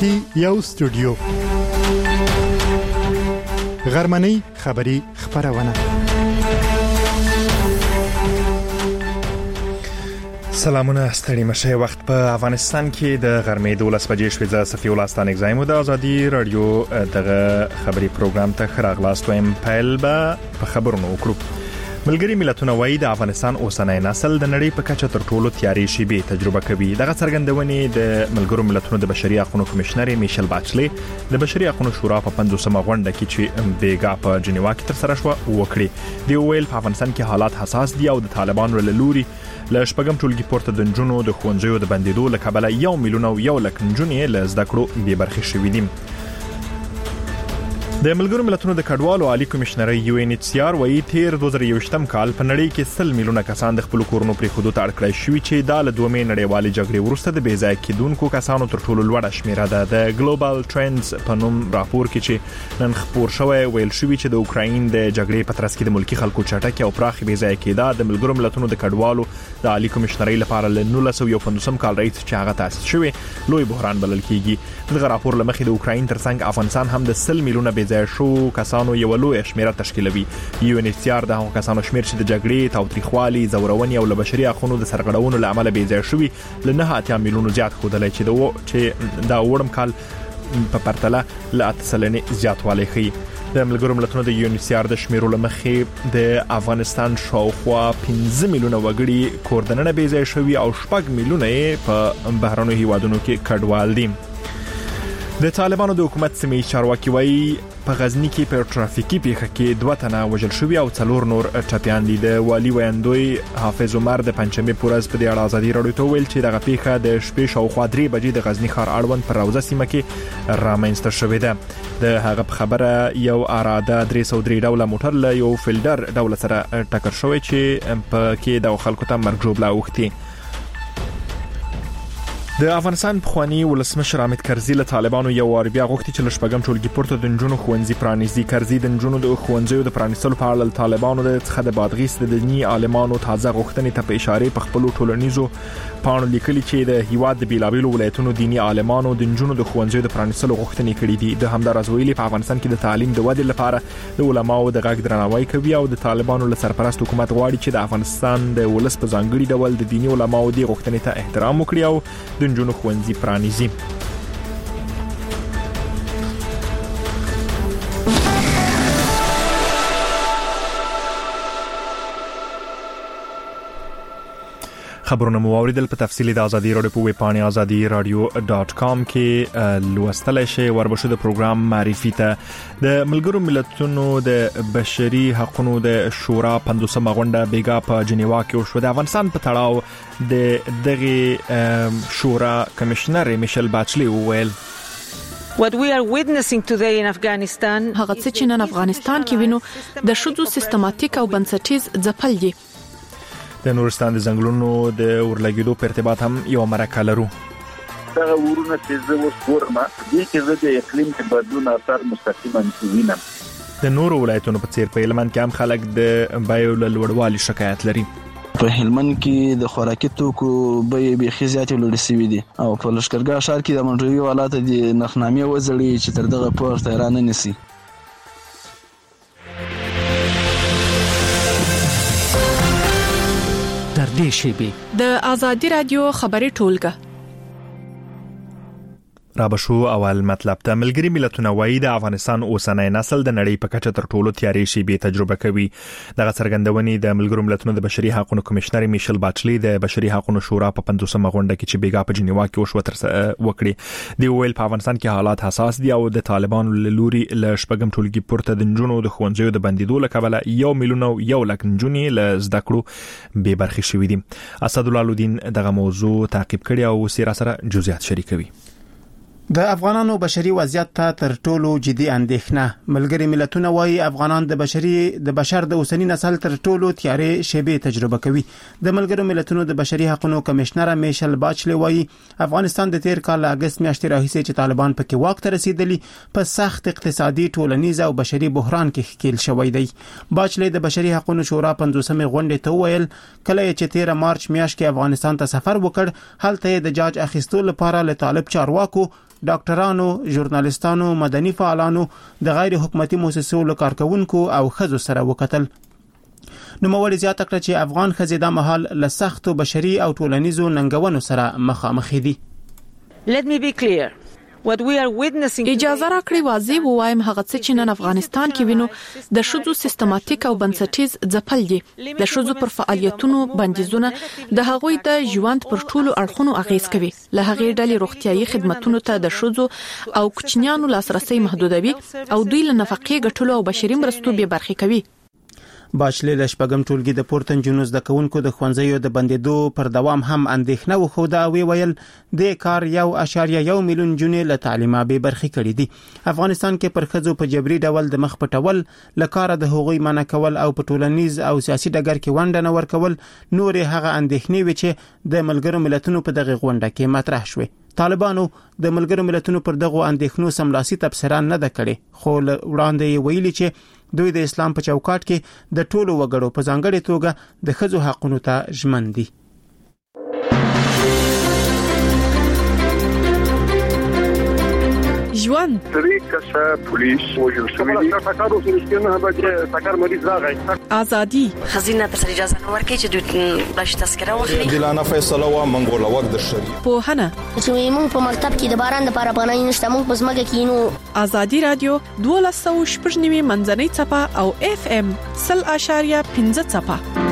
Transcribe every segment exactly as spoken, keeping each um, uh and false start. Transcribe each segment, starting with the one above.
کې یو استودیو غرمنۍ خبری خبرونه. سلامونه ستړي مشه. وخت په افغانستان کې د غرمې دولس بجې شوې. زه صفي الله ستانک زایم د ازادي رادیو دغه خبري پروګرام ته خراغلاست وایم. پیل به په خبرونو وکړو. ملګری ملتونه وایي د افغانستان اوسنۍ نسل د نړۍ په کچه تر ټولو تیارې شیبې تجربه کوي. دغه څرګندونې د ملګرو ملتونو د بشري حقوقو کمشنر میشل باچلي د بشري حقوقو شورا په پنځوسمه غونډه کې چې بیګا په جنیوا کې تر سره شو وکړي. دی ویل په افغانستان کې حالات حساس دي او د طالبانو له لوري له شپږم ټولګي پورته د نجونو د ښوونځیو د بندیدو له کبله یو میلیون او یو لک نجونې له زده کړو بې برخې شوې دي. د ملګرو ملتونو د کډوالو عالی کمشنر یو ان ایچ سی آر وایي تیر دوه زره یوویشتم کال په نړۍ کې سل میلیونه کسان د خپل کورونو پرې خودو ته اړ کړی شوي چې دا له دومې نړیوالې جګړې وروسته د بې ځای کېدونکو کسانو تر ټولو لوړه شمیره ده. د ګلوبال ټرندز په نوم راپور کې چې نن خپور شوی ویل شوی چې د اوکراین د جګړې په ترڅ کې د ملکی خلکو چټکه او پراخه بې ځای کېده د ملګرو ملتونو د کډوالو د عالی کمشنرۍ لپاره له نولس سوه یو پنځوس کال راهیسې چې هغه تاسیس شوی لوی بحران بلل کېږي. دغه راپور لمخې د اوکراین ترڅنګ افغانستان هم د سل میلیونه بې ځای شو کسانو یو لوی شمیره تشکیلوي. یو ان ایچ سی آر د هغو کسانو شمیر چې د جګړې، تاوتریخوالي، زورونې او له بشري حقوقو د سرغړونو له امله بې ځای شوي له نه اتیا میلیونو زیات ښودلی چې د و چې دا وړم کال په پرتله له اته سلنې زیاتوالی ښیي. د ملګرو ملتونو د یو ان ایچ سی آر د شمیرو له مخې د افغانستان شاوخوا پنځه میلیونه وګړي کور دننه بې ځای شوي او شپږ میلیونه په بهرنیو هیوادونو کې کډوال دي. د طالبانو د حکومت سیمې چارواکي وایي په غزنی کې په ټرافیکي پیښه کې دوه تنه وژل شوي او څلور نور ټپیان دي. د والي ویاندوی حافظ عمر د پنځمې پورز په دې اړه ازادي راډیو ته ویل چې دغه پیښه د شپې شاوخوا درې بجې د غزنی ښار اړوند پر روضه سیمه کې رامنځته شوې ده. د هغه په خبره یو اراده درې سوه درې ډوله موټر له یو فیلډر ډوله سره ټکر شوی چې په کې د خلکو ته مرګ ژوبله اوښتي. د افغانستان پخوانی ولسمشر حامد کرزي له طالبانو یو وار بیا غوښتي چې له شپږم ټولګي پورته د نجونو ښوونځي پرانیزي. کرزي د نجونو د ښوونځیو د پرانیستلو په اړه طالبانو د څخه د بادغیس د دیني عالمانو تازه غوښتنې ته په اشاره په خپل ټولنیزو پاڼو لیکلي چې د هیواد د بیلابیلو ولایتونو دیني عالمانو د نجونو د ښوونځیو د پرانیستلو غوښتنې کړې دي. د همدارس ویلي په افغانستان کې د تعلیم د ودې لپاره د علماو د غږ درناوی کوي او د طالبانو له سرپرست حکومت غواړي چې د افغانستان د ولس په ځانګړي ډول د دیني علماو د غوښتنې ته احترام وکړي او د نجونو ښوونځي پرانیزي. خبرونه مو اوریدل. په تفصیلی د ازادي رادیو په ویب پاڼه ازادي رادیو ډاټ کام کې لوستلای شئ. وربشو د پروګرام معرفي ته د ملګرو ملتونو د بشري حقوقو د شورا پنځوسمه غونډه بیګا په جنیوا کې وشوه. د افغانستان په تړاو د دغه شورا کمشنر میشل باچلي وویل What we are witnessing today in Afghanistan هغه څه چې نن افغانستان کې وینو د شذو سیستماتیک او بنسټیز ځپل دي. د نورستان د ځنګلونو د ورلګیدو په ارتباط هم یو مرکه لرو. دا ورونه چې زه ورسورم دي چې د اقلیم په بدلون اثر مستقیما وینم. د نورو ولایتونو په څیر په هلمند کې هم خلک د بایو لوړوالي شکایت لري. په هلمند کې د خوراکي توکو بیې بېخي زیاتې لوړې شوې دي او په لښکرګاه ښار کې د منډوي ولایت د نښنامې وزړې چې تر دغه پورته را نه نسی. د ازادي رادیو خبري ټولګه را بشو اول مطلب ته. ملګری ملتونه وایي د افغانستان اوسنۍ نسل د نړۍ په کچه تر ټولو تیارې شیبې تجربه کوي. دغه څرګندونې د ملګرو ملتونو د بشري حقوقو کمشنر میشل باچلي د بشري حقوقو شورا په پنځوسمه غونډه کې چې بیګا په جنیوا کې وشوه تر وکړي. دی ویل په افغانستان کې حالات حساس دي او د طالبانو له لوري له شپږم ټولګي پورته د نجونو د ښوونځیو د بندیدو له کبله یو میلیون او یو لک نجونې له زده کړو بې برخې شوي دي. اسدالله الدین دغه موضوع تعقیب کړي او سره سره جزئیات شریکوي. د افغانانو بشري وضعیت ته تر ټولو جدي اندېښنه. ملګری ملتونه وایي افغانان د بشري د بشر د اوسنی نسل تر ټولو تیارې شیبې تجربه کوي. د ملګرو ملتونو د بشري حقوقو کمشنر میشل باچلي وایي افغانستان د تیر کال اگست میاشتې راهیسې چې طالبان پکې واک ته رسیدلی په سخت اقتصادي، ټولنیز او بشري بحران کې ښکیل شوی دی. باچلي د بشري حقوقو شورا پنځوسمې غونډې ته ویل کله چې تیر مارچ میاشت کې افغانستان ته سفر وکړ، هلته د جاج اخیستو لپاره له طالب چارواکو ډاکټرانو، ژورنالستانو، مدني فعالانو، د غیر حکومتي مؤسسو له کارکونکو او ښځو سره وکتل. نوموړي زیاته کړه چې افغان ښځې دا مهال له سختو بشري او ټولنیزو ننګونو سره مخامخ دي. Let me be clear. What we are witnessing اجازه راکړئ واضح ووایم هغه څه چې نن افغانستان کې وینو د شذو سیستماتیک او بنسټیز ځپل دي. د شذو پر فعالیتونو بندیزونه د هغوی د ژوند پر ټولو اړخونو اغیز کوي. له هغې ډلې روغتيایي خدماتو ته د شذو او کوچنیانو لاسرسي محدودوي او دوی له نفقې ګټلو او بشري مرستو بې برخې کوي. باشلې د شپږم ټولګي د پورته نجونو زده کوونکو د ښوونځیو د بندیدو پر دوام هم اندېښنه وښوده او ویل د کار یو اشاریه یو میلیون جنې له تعلیمه بې برخې کړي دي. افغانستان کې پر ښځو په جبري ډول د مخ پټول، له کاره د هغوی منع کول او په ټولنیز او سیاسي ډګر کې ونډه نه ورکول نورې هغه اندېښنې وي چې د ملګرو ملتونو په دغه غونډه کې مطرح شوې. طالبانو د ملګرو ملتونو پر دغه اندېښنو سملاسي تبصره نه ده کړې، خو وړاندې یې ویلي چې دوی د اسلام په چوکاټ کې د ټولو وګړو په ځانګړي توګه د ښځو حقونو ته ژمن دي. ژوند طریقه پولیس وجل شوی دی تاکارو سنشتنه به تاکار مریض راغی ازادي خزینه تر اجازه نه ورکړي چې دوی باش تذکره واخلي. دلانه فیصله و منګول وخت د شری په هنه چې موږ په مکتب کې د باران لپاره پناه نشته، موږ په ځمکه کې نو. ازادي رادیو دولس سوه شپږ نوي منځنۍ څپه او اف ام صفر اشاریه پنځه څپه.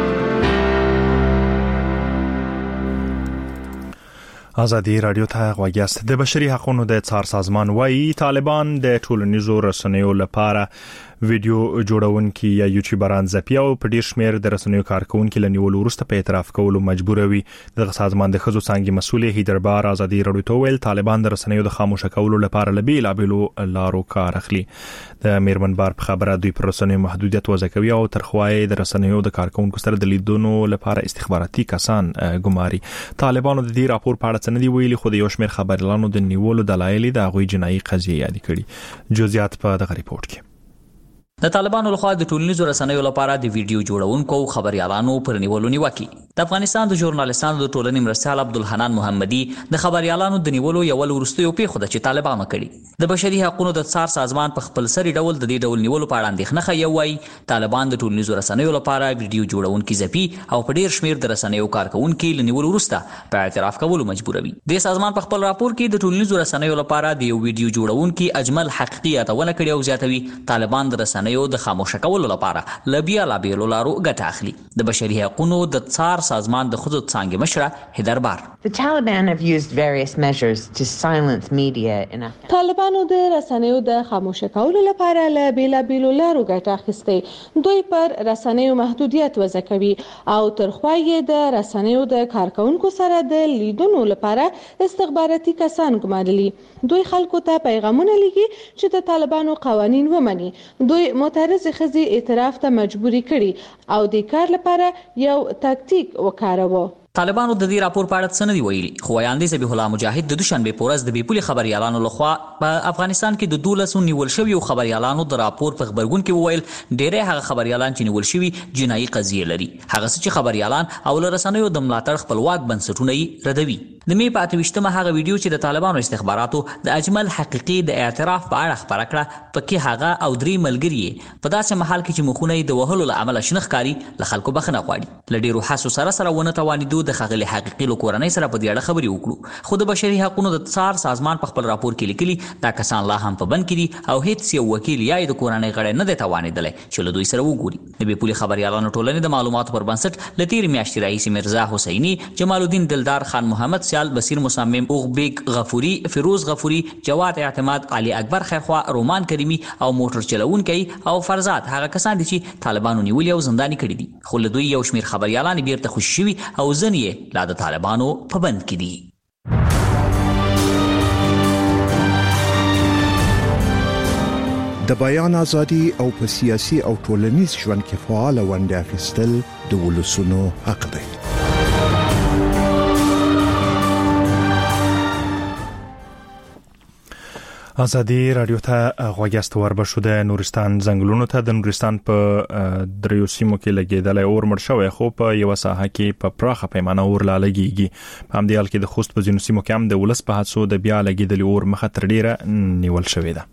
ازادي رادیو ته غوږیاست. د بشري حقوقو د څار سازمان وايي طالبان د ټولنیزو رسنیو لپاره ویډیو جوړونکي یا یوټیوبران ځپي او په ډیر شمیر د رسنیو کارکونکو له نیولو وروسته په اعتراف کولو مجبوروي. د سازمان د ښځو څنګه مسؤل هیدربار ازادي رادیو ته ویل طالبان د رسنیو د خاموشه کولو لپاره لبي لابلو لارو کار اخلي. د میرمنبار په خبره دوی پر رسنیو محدودیت وضع کوي او ترخوای د رسنیو د کارکونکو سره د لیدونو لپاره استخباراتي کسان ګماري. طالبانو د دې راپور په اړه څه نه دی ویلي، خو د یو شمېر خبريالانو د نیولو دلایل د غوي جنایي قضیه یاد کړي. جزئیات په دغه ریپورت کې. د طالبانو لخوا د ټولنیزو رسنیو لپاره د ویډیو جوړونکو خبريالانو پر نیولو نیوکه. د افغانستان د ژورنالستانو د ټولنې مرستيال عبدالحنان محمدي د خبريالانو د نیولو یو ورستیو پیښه ده چې طالبانو کړي. د بشري حقوقو د څار سازمان په خپل سری ډول د دې ډول نیولو په اړه اندېښنه خي وایي طالبان د ټولنیزو رسنیو لپاره ویډیو جوړونکي ځپي او په ډیر شمیر د رسنیو کارکونکو له نیولو وروسته په اعتراف کولو مجبوروي. د سازمان په خپل راپور کې د ټولنیزو رسنیو لپاره د یو ویډیو جوړونکي اجمل حقیقي اتونه کړي او زیاتوي طالبان د رسنیو د خاموشه کولو لپاره لبیا لابیلو لارو ګټه اخلي. د بشري حقوقو د څار سازمان د خود څنګه مشره هیدربار. The Taliban have used various measures to silence media in Afghanistan. طالبانو د رسنیو د خاموشه کولو لپاره لبیا لابیلو لارو ګټه اخیسته. دوی پر رسنیو محدودیت وضع کوي او ترخوای د رسنیو د کارکونکو سره د لیدونو لپاره استخباراتي کسان ګمارلي. دوی خلکو ته پیغامونه لګي چې د طالبانو قوانین ومني. دوی معترض خزي اعتراف ته مجبوري کړي او د کار لپاره یو تاکتیک وکاروه. طالبانو د دې راپور په اړه څه نه دی ویلي، خو وایاندې ذبیح الله مجاهد د دوشنبه پورز د بیپولي خبريالانو لخوا په افغانستان کې د دولسو نیول شوی خبريالانو د راپور په خبرګون کې وویل ډېری هغه خبريالان چې نیول شوی جنایي قضیه لري. هغه څه چې خبريالان او لرسنیو د ملاتړ خپلواک بنسټونه یې ردوي. د می په اته ویشتمه هغه ویډیو چې د طالبانو استخباراتو د اجمل حقیقي د اعتراف په اړه خبره کړه، پکې هغه او درې ملګری په داسې محل کې چې مخونه د وهلو له عمله شنخکاری له خلکو بخنه غواړي. لډیرو حسو سره سره ونه توانیدو د خغلی حقیقي لکورنۍ سره په دې اړه خبري وکړو. خو د بشري حقوقو د څار سازمان په خپل راپور کې لیکلي دا کسان لا هم په بند کې دي او هیڅ یو وکیل یا د کورنۍ غړی نه دی توانیدلی چې له دوی سره وګوري. د بیپولي خبريالانو ټولنې د معلوماتو پر بنسټ له تېرې میاشتې راهیسې مرزا حسیني، جمال الدین دلدار خان، محمد سیال، بصیر مصمم، اوغبیگ غفوري، فیروز غفوري، جواد اعتماد، علي اکبر خیرخوا، رومان کریمی او موټر چلونکي او فرزاد هغه کسان دي چې طالبانو نیولي او زنداني کړي دي. خو له دوی یو شمېر خبريالان بیرته خوشي شوي او ځینې یې لا د طالبانو په بند کې دي. د بیان ازادي او په سیاسي او ټولنیز ژوند کې فعال ونډه اخیستل د ولسونو حق دی. ازادي رادیو ته غوږیاست وربشو د نورستان ځنګلونو ته د نورستان په دریو سیمو کې لګیدل اور مړ شوی خو په یو ساحه کې په پراخه پیمانه اور لا لګیږي په همدې حال کې د خوست په ځینو سیمو کې هم د ولس په هڅو د بیا لګیدل اور مخه تر ډیره نیول شوې ده.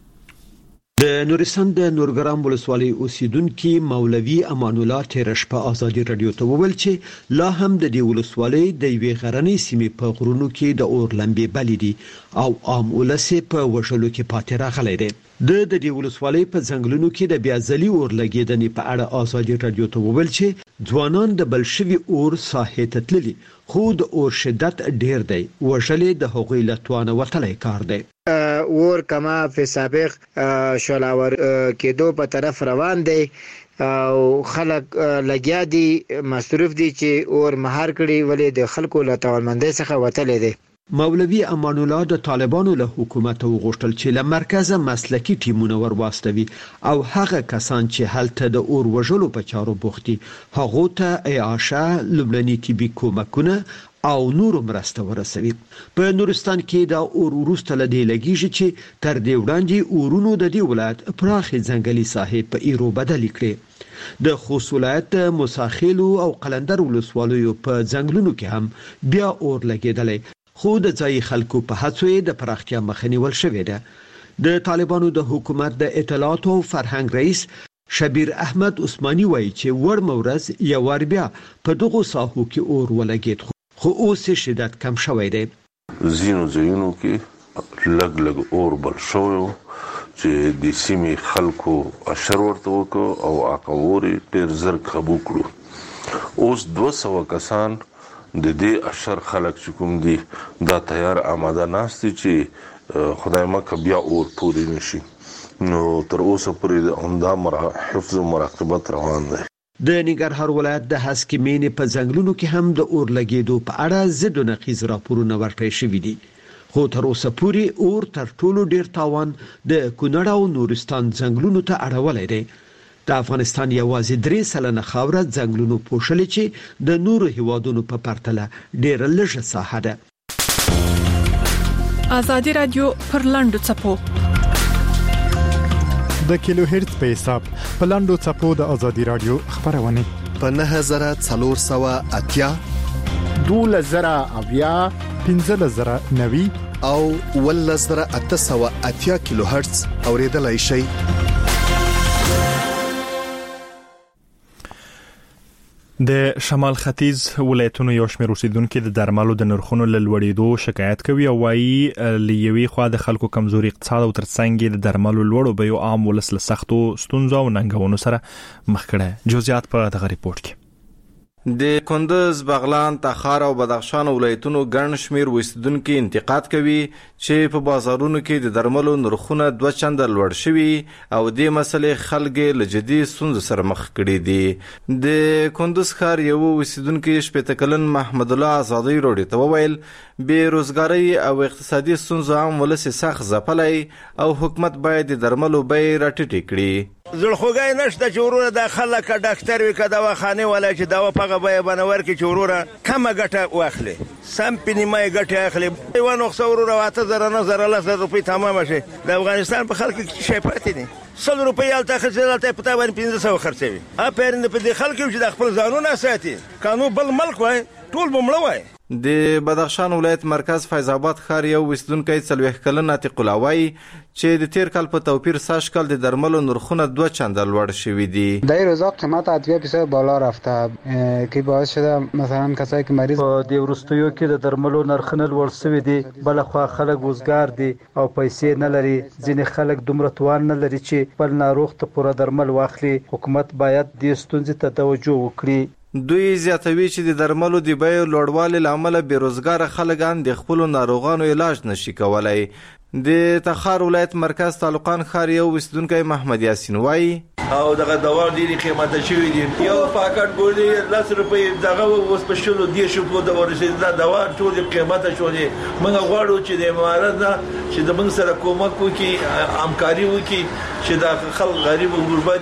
د نورستان د نورګرام ولسوالۍ اوسیدونکو مولوي امان الله تیرش په ازادي رادیو ته وویل چې لا هم د دې ولسوالۍ د یوې غرنۍ سیمې په غرونو کې د اور لمبې بلې دي او عام ولس په وشلو کې پاتې راغلی دی. د دې ولسوالۍ په ځنګلونو کې د بیا ځلي اور لګیدنې په اړه ازادي رادیو ته وویل چې ځوانان د بلشوي اور ساحې ته تللي خو د اور شدت ډیر دی وشلې د هغوی لتوانه وتلی کار دی. اور کما په سابق شولاور کېدو په طرف روان دی او خلک لګیا دي مصروف دي چې اور مهار کړي ولې د خلکو له توانمندۍ څخه وتلی دی. مولوي امان الله د طالبانو له حکومت وغوښتل چې له مرکزه مسلکی ټیمونه ورواستوي او هغه کسان چې هلته د اور وژلو په چارو بوختي هغه ته اعاشه لومړني طبي کومکونه او نور مرسته ورسوي. په نورستان کې د اور وروسته لدی لګیږي چې تر دې وړاندې اورونو د دې ولایت پراخه ځنګلي ساحې په ایرو بدل کړي. د خوست ولایت مساخیلو او قلندر ولسوالیو په ځنګلونو کې هم بیا اور لګیدلې خو د ځای خلکو په هڅو د پراختیا مخه نیول شوې ده. د طالبانو د حکومت د اطلاعات او فرهنګ رئیس شبیر احمد عثماني وایي چې ور مورز یو ور بیا په دغه ساحو کې اور ولګید خو اوس شدت کم شوی دی. زینو زینو کې لګ لګ اور بل شو چې د سیمې خلکو اشر ورته وکړو او اقوري ډیر زر قبو کړو. اوس دوه سوه کسان د دې اشر خلک چې کوم دي دا تیار آماده ناستي چې خدای مکه بیا اور پوری نشي. نو تر اوسه پورې د عمده حفظ او مراقبت روان دی. د ننګرهار ولایت د هسکې مینې په ځنګلونو کې هم د اور لګیدو په اړه ضد نقیض راپورونه ورکړل شوي دي خو تر اوسه پورې اور تر ټولو ډیر تاوان د کونړ او نورستان ځنګلونو ته اړولی دی. د افغانستان یوازې درې سلنه خاوره ځنګلونو پوښلې چې د نورو هیوادونو په پرتله ډیره لږه ساحه ده. ازادي رادیو پر لاندو چپو د کیلو هرتز په حساب په لاندو چپو د ازادي رادیو خبرونه په نه هزار څلور سوه اتیا دوله زره اویا پنځه زره نوي او ول زره اته سوه اتیا کیلو هرتز اوریدلای شي. د شمال ختیځ ولایتونو یو شمېر اوسیدونکو د درملو د نرخونو لوړېدو شکایت کوي او وايي لیوي خو د خلکو کمزوري اقتصاد او ترڅنګ د درملو لوړو بیو عام ولس له سختو ستونزو او ننګونو سره مخ کړي. جزئیات په دغه ریپورت کې. د کندز، بغلان، تخار او بدخشان ولایتونو ګڼ شمیر اوسیدونکو انتقاد کوي چې په بازارونو کې د درملو نرخونه دوه چنده لوړ شوي او د مسلې خلک له جدي ستونزو سره مخ کړي دي. د کندز ښار یو اوسیدونکو شپږ کلن محمد الله ازادي رادیو ته وویل بیروزګاری او اقتصادي ستونزو عام ولس سخت ځپلای او حکومت باید د درملو بیې راټیټې کړي. زړخوګای نشته چې ورونه د خلک ډاکټر وي که دواخانې ولا چې دوا په هغه بیه باندې ورکړي چې ورونه کمه ګټه واخلي سم په نیمایي ګټې اخلي. یوه نقصه ورونه اته زره نه زره لس زره روپۍ تمامه شي. د افغانستان په خلکو کې شی پاتې دي سل روپۍ هلته خرڅېدل هلته یې په تا باندې پنځه سوه خرڅوي. افرین په دې خلکو چې د خپل ځانونه ساتي قانون بل ملک وای ټول به مړه وای. د بدخشان ولایت مرکز فیض آباد ښار یو اوسیدونکی څلوېښت کلن عتیق الله وایي چې د تیر کال په توپیر سږ کال د درملو نرخونه دوه چنده لوړ شوي دي. در روزا قیمت ادویه بسیار بالا رفته که باعث شده مثلا کسایی که مریض په دې وروستیو کې د درملو نرخونه لوړ شوي دي. بل خو خلک وزګار دي او پیسې نه لري. ځینې خلک دومره توان نه لري چې بل ناروغ ته پوره درمل واخلي. حکومت باید دې ستونزې ته توجه وکړي. دوی زیاتوي چې د درملو د بیو لوړوالي له امله بیروزګاره خلک هم د خپلو ناروغانو علاج نشي کولی. د تخار ولایت مرکز تعلقان ښار یو اوسیدونکی محمد یاسین وایي او دغه دوا ډېرې قیمته شوي دي. یو پاکټ ګولۍ لس روپۍ دغه اوس په شلو دېرشو پورې د ورسېد دا دوا ټولې قیمته شولې. موږ غواړو چې د امارت نه چې د موږ سره کومک وکړي همکاري وکړي چې دا خلک غریب او غربه دي.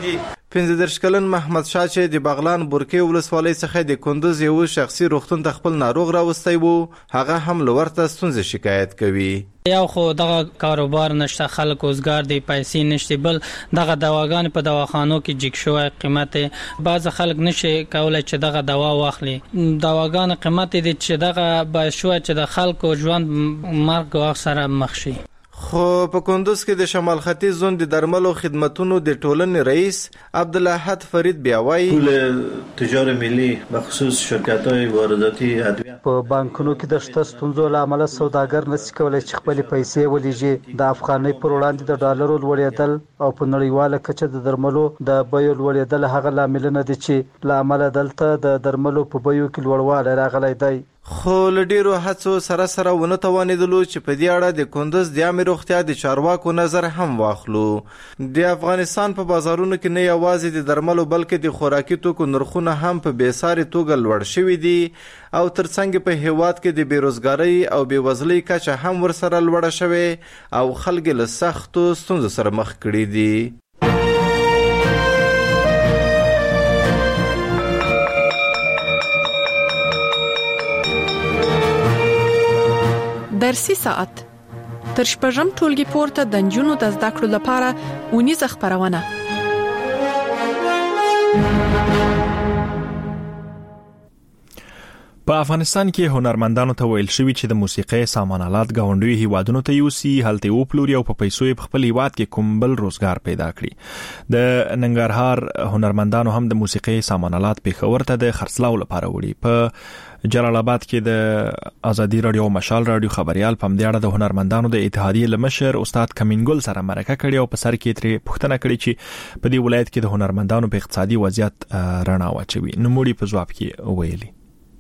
پنځه دېرش کلن محمد شاه چې د بغلان بورکې ولسوالۍ څخه د کندوز یو شخصي روغتون ته خپل ناروغ راوستی وو، هغه هم له ورته ستونزې شکایت کوي. یو خو دغه کاروبار نشته، خلک روزګار دی، پیسې نشته، بل دغه دواګان په دواخانو کې جګ شوی قیمت، بعض خلک نشي کولای چې دغه دوا واخلي. دواګان قیمت دي چې دغه باعث شوی چې د خلکو ژوند مرګ او سره مخ شي. خو په کندوز کې د شمال ختیځ زون د درملو خدماتونو د ټولنې رئیس عبدالاحد فرید بیا وایي ټول تجارت ملي بخصوص شرکت‌های وارداتي ادویه په بانکونو کې د شته ستونزو له امله سوداګر نشي کولای چې خپل پیسې ولېږي. د افغانۍ پر وړاندې د ډالرو لوړېدل او په نړیواله کچه د درملو د بیو لوړېدل هغه لاملونه دي چې له امله دلته د درملو په بیو کې لوړوالی راغلی دی. خو له ډیرو هڅو سره سره ونه توانېدلو چې په دې اړه د کندوز د عامه روغتیا د چارواکو نظر هم واخلو. د افغانستان په بازارونو کې نه یوازې د درملو بلکې د خوراکي توکو نرخونه هم په بېساري توګه لوړ شوي دي او ترڅنګ په هیواد کې د بیروزګارۍ او بېوزلۍ کچه هم ورسره لوړه شوې او خلک له سختو ستونزو سره مخ کړي دي. درسي ساعت تر شپږم ټولګي پورته د نجونو د زده کړو لپاره ونیزه خبرونه. په افغانستان کې هنرمندانو ته ویل شوی چې د موسیقۍ سامان آلات گاونډیو هیوادونو ته یوسي، هلته وپلوري او په پیسو یې خپل هیواد کې کوم بل روزګار پیدا کړي. د ننګرهار هنرمندانو هم د موسیقۍ سامان آلات پېښور ته د خرڅلاو لپاره وړي. په جلال آباد کې د ازادي رادیو او مشال رادیو خبريال په مدیاړه د هنرمندانو د اتحادیې لمشر استاد کمینګل سره مرکه کړې او په سر کې ترې پوښتنه کړې چې په دې ولایت کې د هنرمندانو په اقتصادي وضعیت رڼا واچوي. نو موږ په جواب کې ویلي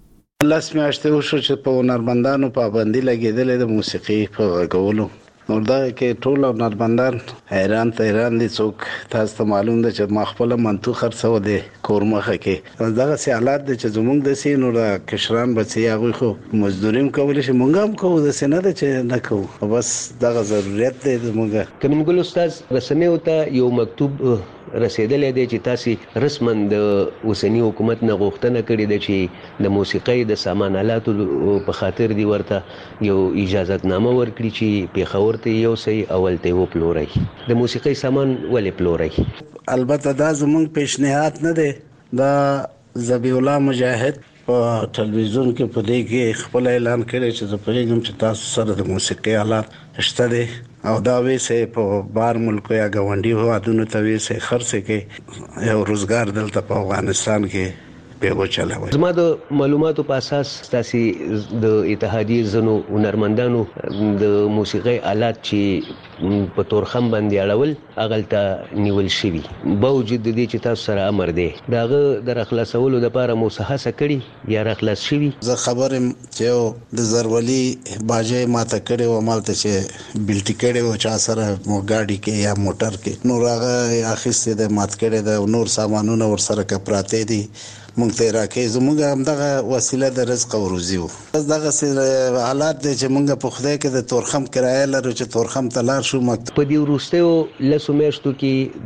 لاس میاشتې وشو چې په هنرمندانو پابندي لګېدلې د موسیقي په غږولو. نو دا کې ټول هنرمندان حیران ته حیران دي. څوک تاسو ته معلوم ده چې ما خپل منطق خرڅو دي کورمخه کې دغه سي حالات د چې زمونږ د سینو را کشران بچي هغه خو مزدوریم کول شي مونږ هم کوو د سینه ده چې نه کوو، بس دغه ضرورت دی زمونږ. کمنګل استاد رسنیو ته یو مکتوب رسیدلې دی چې تاسو رسمن د اوسنی حکومت نه غوښتنه کړې ده چې د موسیقۍ د سامان آلاتو په خاطر دی ورته یو اجازهتنامه ورکړي چې پیښور ته یو سي اول ته وپلوري. د موسیقۍ سامان ولې پلوري؟ البته دا زمونږ پیشنهاد نه دی. دا ذبیح الله مجاهد په ټلویزیون کې په دې کې خپل اعلان کړی چې زه پوهیږم چې تاسو سره د موسیقۍ آلات شته دي او دا ویسه په بار ملک یا غونډي هوادونو ته ویسه خرڅ کې یو روزګار دلته په افغانستان کې پیغو چلاوي. زما د معلوماتو په اساس تاسو د اتحادیې زنو هنرمندانو د موسیقۍ آلات چې په تورخم باندې اړول اغلته نیول شوی باوجود د دې چې تاسو سره امر دی داغه د اخلاصولو لپاره موسهسه کړي یا اخلاص شوی. زه خبرم چې د زرولي باجې ماته کړي و مالته چې بلټی کړي و چا سره مو گاډي کې یا موټر کې نور هغه اخیسته د مات کړي د نور سامانونه ور سره کپراته دي مونږ ته راکې زموږ هم دغه وسیله د رزق او روزي وو. دغه حالات دي چې مونږ په خدای کې د تورخم کرایه لرو چې تورخم ته لاړ شو. په دې وروستیو لسو میاشتو کې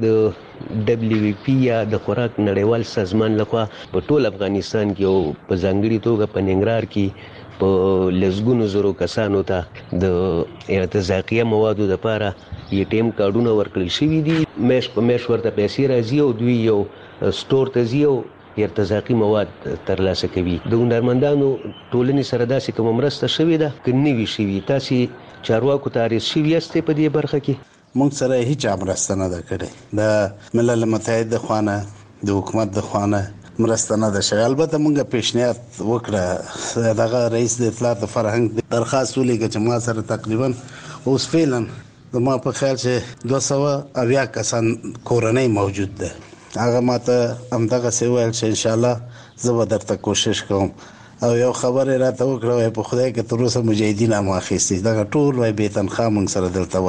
د دبليو پی یا د خوراک نړیوال سازمان لخوا په ټول افغانستان کې او په ځانګړي توګه په ننګرهار کې په لزګونو زرو کسانو ته د ارتزاقیه موادو لپاره یې ټیم کارډونه ورکړل شوي دي. مېش په مېش ورته پیسې راځي او دوی یو سٹور ته ځي او ارتزاقي مواد ترلاسه کوي. د هنرمندانو ټولنې سره داسې کوم مرسته شوې ده که نه وي شوې؟ تاسو چارواکو ته عریض شوي یاستئ په دې برخه کې؟ مونږ سره هیڅ مرسته نه ده کړې. د ملل متحد د خوانه د حکومت د خوانه مرسته نه ده شوې. البته مونږ پیشنهاد وکړه دغه رئیس د اطلاعات فرهنګ درخواست ولیکه چې ما سره تقریبا اوس فعلا زما په خیال چې دوه سوه اویا کسان کورنۍ موجود ده. هغه ماته همدغه څه ویل چې ان شاء الله زه به درته کوشش کوم او یو خبره راته وکړه په خدای کې تر اوسه مجاهدین هم اخیستي دغه ټول وای به تنخواه موږ سره دلته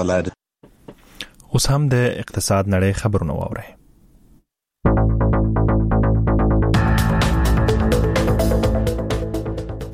ولاړ. اوس هم د اقتصاد نړۍ خبرونه واورئ.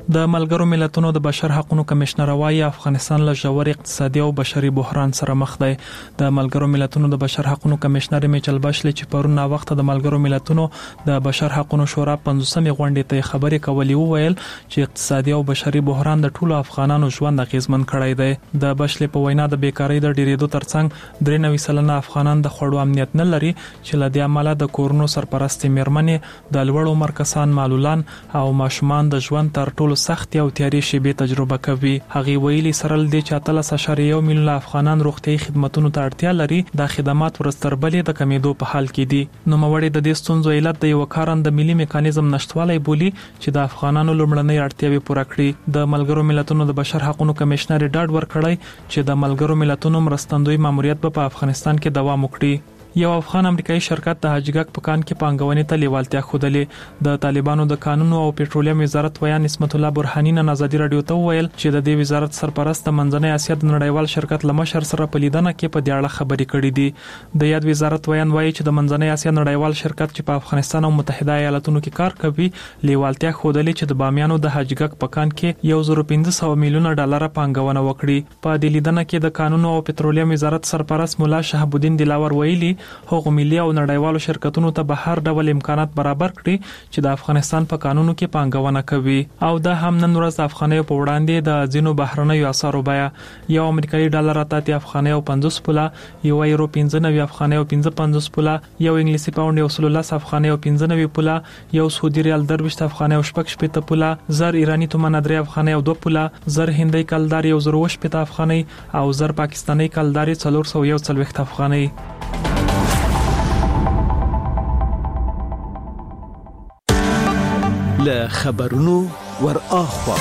د ملګرو ملتونو د بشر حقوقو کمشنر وايي افغانستان له ژور اقتصادي او بشري بحران سره مخ دی. د ملګرو ملتونو د بشر حقوقو کمشنر میچل باشلي چې پرون وخت د ملګرو ملتونو د بشر حقوقو شورا پنځوسمې غونډې ته خبرې کولې وویل چې اقتصادي او بشري بحران د ټولو افغانانو ژوند اغیزمن کړی دی. د باشلي په وینا د بیکاری د ډیریدو ترڅنګ درې نوي سلنه افغانان د خوړو امنیت نه لري چې له دې امله د کورونو سرپرستي میرمنې د لوړ عمر کسان معلولان او ماشومان د ژوند تر ټولو سخت او تیاري شیبې تجربه کوي. هغه ویلي سره د چاتلس اشاریه یو میلیون افغانان روغتيایي خدماتو ته اړتیا لري. د خدمات ورستربلې د کمیدو په حال کې دي. نو موړي د دې ستونزو علت د یو کارند ملي میکانیزم نشټوالي بولی چې د افغانانو لومړنۍ اړتیاوې پوره کړي. د ملګرو ملتونو د بشر حقوقو کمشنر ډاډ ورکړی چې د ملګرو ملتونو مرستندوی ماموریت په افغانستان کې دوام وکړي. یو افغان امریکایي شرکت د حاجګک په کان کې پانګونې ته لیوالتیا خوده. د طالبانو د قانون او پېټرولیم وزارت ویان نسمت الله برهانی نن آزادي رادیو ته ویل چې د دې وزارت سرپرست منځنۍ اسیا د نړیوال شرکت لمشر سره په لیدنه کې په دې اړه خبرې کړې دي. د یاد وزارت ویان وایي چې د منځنۍ اسیا نړیوال شرکت چې په افغانستان او متحده ایالاتونو کې کار کوي لیوالتیا خوده چې د بامیانو د حاجګک په کان کې یو زره پنځه سوه میلیونه ډالر پانګونه وکړي. په دې لیدنه کې د قانون او پېټرولیم وزارت سرپرست مولا شهاب الدین دلاور ویلي هغه ملي او نړیوالو شرکتونو ته به هر ډول امکانات برابر کړي چې د افغانستان په قانونو کې پانګونه کوي. او دا هم نن ورځ د افغانۍ په وړاندې د ځینو بهرنیو اسعارو بیه یو امریکایي ډالر اتیا افغانۍ او پنځوس پوله، یو یورو پنځه نوي افغانۍ او پنځه پنځوس پوله، یو انګلیسي پاوند یو سل لس افغانۍ او پنځه نوي پوله، یو سعودي ریال درویشت افغانۍ او شپږ شپېته پوله، زر ایرانی تومان درې افغانۍ او دوه پوله، زر هندۍ کلدار یو زر اوه شپېته افغانۍ او زر پاکستاني کلدار څلور سوه یو څلوېښت افغانۍ. له خبرونو ور اخوا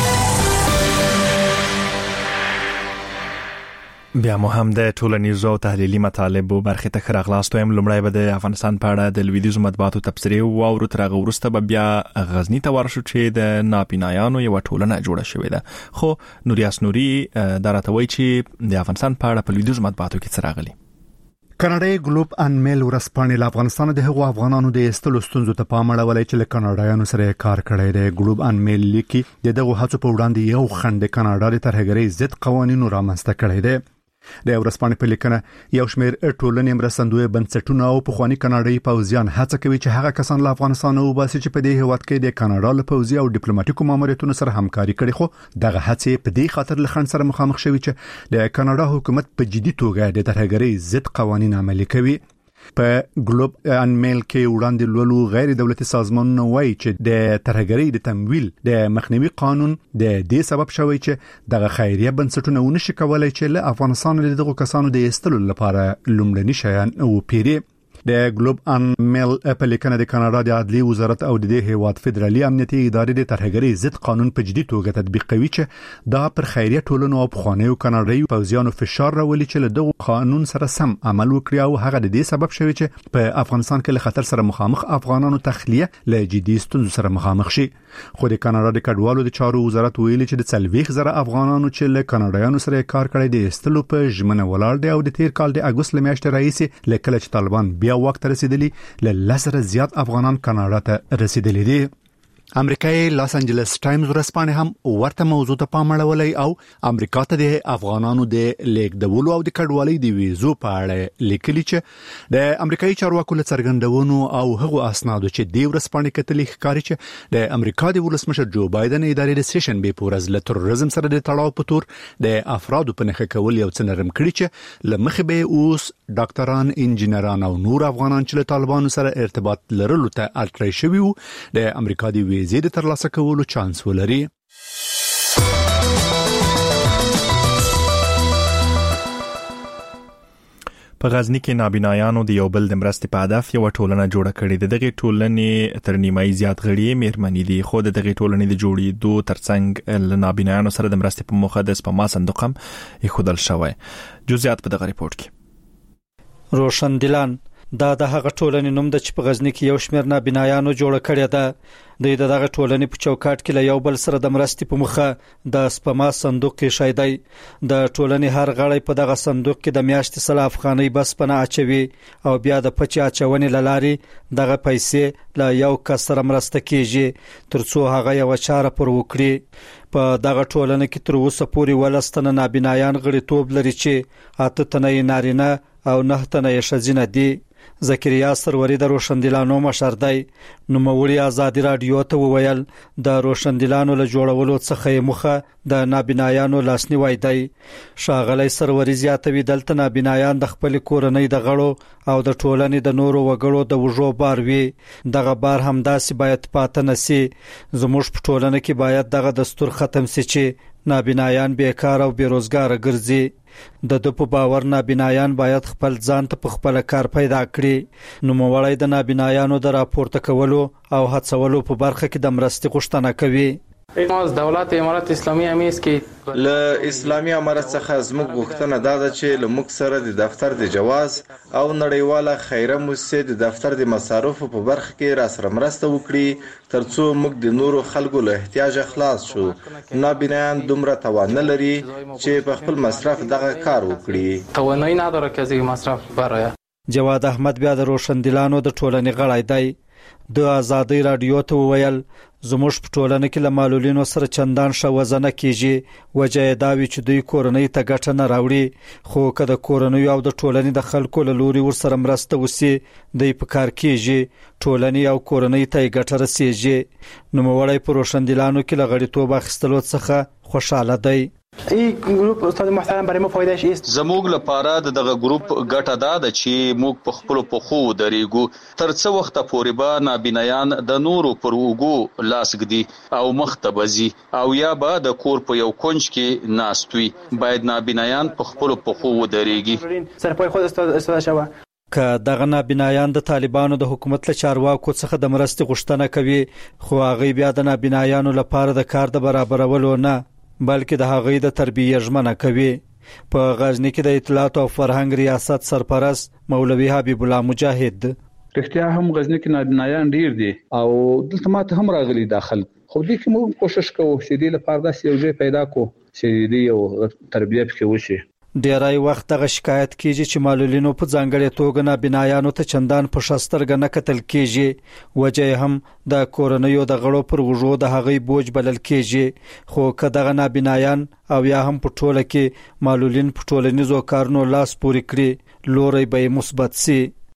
بیا مو هم د ټولنیزو او تحلیلي مطالبو برخې ته خراغلاستو هم لمړی به د افغانستان په اړه د لویدیزو مطبوعاتو تبصرې او ورو تر هغه وروسته به بیا غزنی ته ورشو چې د ناپینایانو یو ټولنه جوړه شوې ده. خو نوریاس نوري دا راته وایي چې د افغانستان په اړه په لویدیزو مطبوعاتو کې څه راغلي. کاناډای ګلوب ان میل ورسپانې له افغانستان د هغو افغانانو د استلو ستونزو ته پام اړولای چې له کاناډایانو سره کار کړی دی. ګلوب ان میل لیکي د دغه هڅو په وړاندې یو خند کاناډا د ترهګرۍ ضد قوانینو رامنځته کړی دی. د ورسپانې په لیکنه یو شمېر ټولنې مرستندوی بنسټونه او پخوانی کاناډایي پوځیان هڅه کوي چې هغه کسان له افغانستان وباسي چې په دې هیواد کې د کاناډا له پوځي او ډیپلوماټیکو ماموریتونو سره همکاري کړي. خو دغه هڅې په دې خاطر له خنډ سره مخامخ شوي چې د کاناډا حکومت په جدي توګه د ترهګرۍ ضد قوانین عملي کوي. په ګلوب ان میل کې وړاندې لولو غیر دولتي سازمانونه وایي چې د ترهګرۍ د تمویل د مخنیوي قانون د دې سبب شوی چې دغه خیریه بنسټونه ونشي کولای چې له افغانستان له دغه کسانو د ایستلو لپاره لومړني شیان وپیري. د ګلوب ان میل په لیکنه د کاناډا د عدلي وزارت او د هیواد فدرالي امنیتي ادارې د ترهګرۍ ضد قانون په جدي توګه تطبیق کوي چې دا پر خیریه ټولنو او پخوانیو کاناډایي پوځیانو فشار راولي چې له دغه قانون سره سم عمل وکړي او هغه د دې سبب شوی چې په افغانستان کې له خطر سره مخامخ افغانانو تخلیه له جدي ستونزو سره مخامخ شي. خو د کاناډا د کډوالو د چارو وزارت ویلي چې د څلوېښت زره افغانانو چې له کاناډایانو سره کار کړی دی استلو په ژمنه ولاړ دی او د تیر کال د اګوست میاشتې راهیسې له کله چې طالبان بیا وخت رسیدلی له لسره زیات افغانان کاناډا ته رسیدلی دي. امریکایي لاس انجلس ټایمز ورسپانې هم ورته موضوع ته پام اړولای او امریکا ته د افغانانو د لیکدولو او د کډوالۍ د ویزو په اړه لیکلي چې د امریکایي چارواکو له څرګندونو او هغو اسنادو چې د ورسپانې کتلې ښکاري چې د امریکا د ولسمشر جو بایدن ادارې د سیشن به پورز له تروریزم سره د تړاو په تور د افرادو په نخښه کول یو څه نرم کړي چې لمخې به اوس ډاکټران، انجینران او نور افغانان چې له طالبانو سره ارتباط لرلو ته اړتیا شوي وو د امریکا د زیات ترلاسه کولو چانس ولري. په غزنی کې نابینایانو د یو بل د مرستې په هدف یو ټولنه جوړه کړې ده. دغه ټولنې تر نیمایي زیات غړي مېرمنې دي، خو د دغه ټولنې د جوړېدو ترڅنګ له نابینایانو سره د مرستې په موخه د سپما صندوق هم ایښودل شوی. جزئیات په دغه ریپورت کې. روشن دلان دا د هغه ټولنې نوم د چې په غزنی کې یو شمېر نابینایانو جوړ کړی ده د دغه ټولنې په چوکاټ کې له یو بل سره د مرستې په مخه د سپما صندوق کې شایدای د ټولنې هر غړی په دغه صندوق کې د میاشتې سل افغانۍ بس پنه اچوي او بیا د پچې اچونې لاري دغه پیسې له یو کس سره مرسته کیږي ترڅو هغه یو چاره پر وکړي په دغه ټولنه کې تر اوسه پورې ولستنه نابینایان غړیتوب لري چې اته تنه نارینه او نه تنه ښځینه دي زکریا سروري د روشندلانو مشر دی نوموړي ازادي رادیو ته وویل د روشندلانو له جوړولو څخه مخه د نابینایانو لاسنیوي دی شاغلی سروري زیاتوي دلته نابینایان د خپل کورنۍ د غړو او د ټولنې د نورو وګړو د وژو بار وي دغه بار همداسې باید پاتې نسی زموږ په ټولنه کې باید دغه دستور ختم شي چې نابینایان بیکار او بیروزګار ګرځي د د په باور نابینایان باید خپل ځان ته په خپل کار پیدا کړي نو موړی د نابینایانو د راپورته کولو او هڅولو په برخه کې د مرستې غوښتنه کوي از دولت امارات اسلامی هم است که له اسلامي امارت څخه زموږ غوښتنه دا ده چې له موږ سره د دفتر د جواز او نړیواله خیره مؤسسې د دفتر د مصارفو په برخه کې را سره مرسته وکړي ترڅو موږ د نورو خلکو له احتیاج خلاص شو نابینایان دومره توان نه لري چې په خپل مصرف دغه کار وکړي توانایی نداره که از مصرف برای جواد احمد بیا د روشندلانو د ټولنې غړی دی د ازادي رادیو ته وویل زموږ په ټولنه کې له معلولینو سره چندان ښه وزنه کیږي وجه یې دا وي چې دوی کورنۍ ته ګټه نه راوړي خو که د کورنۍ او د ټولنې د خلکو له لوري ورسره مرسته وسي دوی په کار کیږي ټولنې او کورنۍ ته یې ګټه رسیږي نوموړی په روشندلانو کې له غړیتوب اخیستلو څخه خوشحاله دی این گروپ استاد محترم برای ما فایدهش است زموږ لپاره دغه ګروپ ګټه ده چې موږ په خپل پخو درېګو تر څو وخت پورې به نابینایان د نورو پر وګو لاس ګدي او مختبزي او یا به د کور په یو کونج کې ناستوي باید نابینایان په خپل پخو درېږي سرپای خود استفاده شوه که دغه نابینایان د طالبانو د حکومت له چارواکو څخه د مرستې غوښتنه کوي خو هغه بیا د نابینایانو لپاره د کار د برابرولو نه بلکې د هغوی د تربیه ژمنه کوي په غزنی کې د اطلاعات او فرهنګ ریاست سرپرست مولوي حبیب الله مجاهد رښتیا هم غزنی کې نابینایان ډیر دي او دلته ماته هم راغلي داخل خو دې کې موږ کوشش کوو چې دې لپاره داسې یو ځای پیدا کړو چې دې یو تربیه پکې وشي ډیرای وخت دغه شکایت کیږي چې معلولینو په ځانګړي توګه نابینایانو ته چندان په شسترګ نه کتل کیږي وجه هم د کورنیو د غړو پر وژو د هغې بوج بلل کیږي خو که دغه نابینایان او یا هم په ټوله کې معلولین په ټولنیزو کارونو لاس پورې کړي لوري به مثبت سي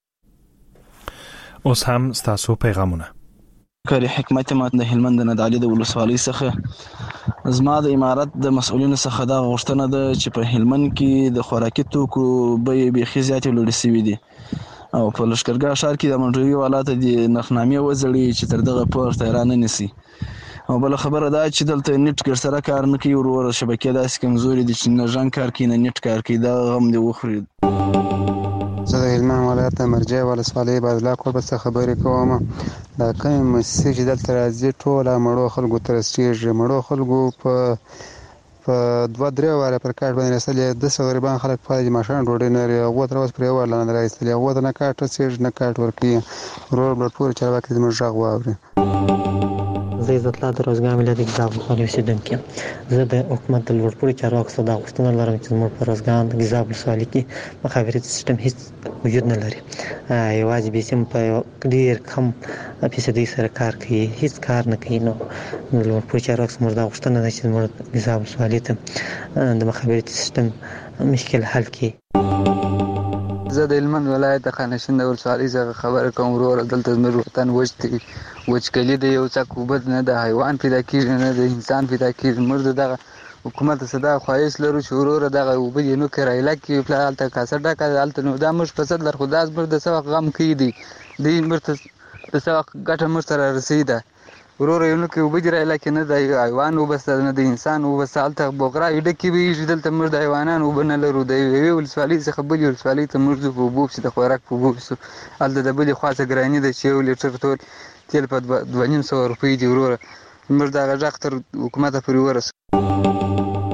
اوس هم ستاسو پیغامونه کاری حکمت ما د هلمند نه د علي د ولسوالۍ څخه زما د امارت د مسؤلینو څخه دا غوښتنه ده چې په هلمند کې د خوراکي توکو بیې بیخي زیاتې لوړې شوي دي او په لښکرګاه ښار کې د منډوي والات د نرخنامې وځړي چې تر دغه پورته را نه نیسي او بل خبره دا چې دلته نیټ ګر سره کار نه کوي ورور شبکې داسې کمزوري دي چې نه ژوند کار کوي نه نیټ کار کوي دا غم دی وخوري زه د هلمند ولایت د مرجع ولسوالۍ بازلا کوربه څخه خبرې کوم دا کومې مؤسسې چې دلته راځي ټوله مړو خلکو ته رسېږي مړو خلکو په په دوه درې واره پر کارت باندې رسېدلي دوه سوه غریبان خلک پاتې دي ماښام ډوډۍ نه لري هغو ته اوس پرې یو واره نه راایستلي هغو ته نه کارت رسېږي نه کارت ورکوي ورور بل ټول چارواکي زموږ غږ واوري زه عزت الله د روزګار ملت ګزاب ولسوالۍ اوسېدونکی یم زه د حکومت د لوړپوړو چارواکو څخه دا غوښتنه لرم چې زموږ په روزګان د ګزاب ولسوالۍ کې مخابراتي سیسټم هیڅ وجود نه لري یوازې بیسیم په ډېر کم فیصدۍ سره کار کوي هیڅ کار نه کوي نو د لوړپوړو چارواکو څخه زموږ دا غوښتنه ده چې زموږ ګزاب ولسوالۍ ته د مخابراتي سیسټم مشکل حل کړي زه د هلمند ولایت د خانشین د ولسوالۍ څخه خبره کوم ورور دلته زموږ وطن وچ دی وچکلي د یو څاک اوبه نه د حیوان پیدا کېږي نه د انسان پیدا کېږي موږ د دغه حکومت څخه دا خواهش لرو چې وروره دغه اوبه دې نو کرایله کړي پلار هلته کاسه ډکه ده هلته نو دا موږ په صد لر خو دا زموږ د څه وخت غم کوي دي دوی موږ ته د څه وخت ګټه موږ ته رارسوي ده وروره یو نو کې اوبه دې رایله کې نه د حیوان اوبه شته نه د انسان اوبه شته هلته بغراوې ډکې ویږي دلته موږ د حیوانانو اوبه نه لرو د یوې ولسوالۍ څخه بلې ولسوالۍ ته موږ ځو په اوبو پسې د خوراک په اوبو پسې هلته د بلې خوا څه ګراني ده چې یو لیټر ټول تیل په دوه نیم سوه روپۍ دي وروره موږ دغه غږ تر حکومته پورې ورسوو په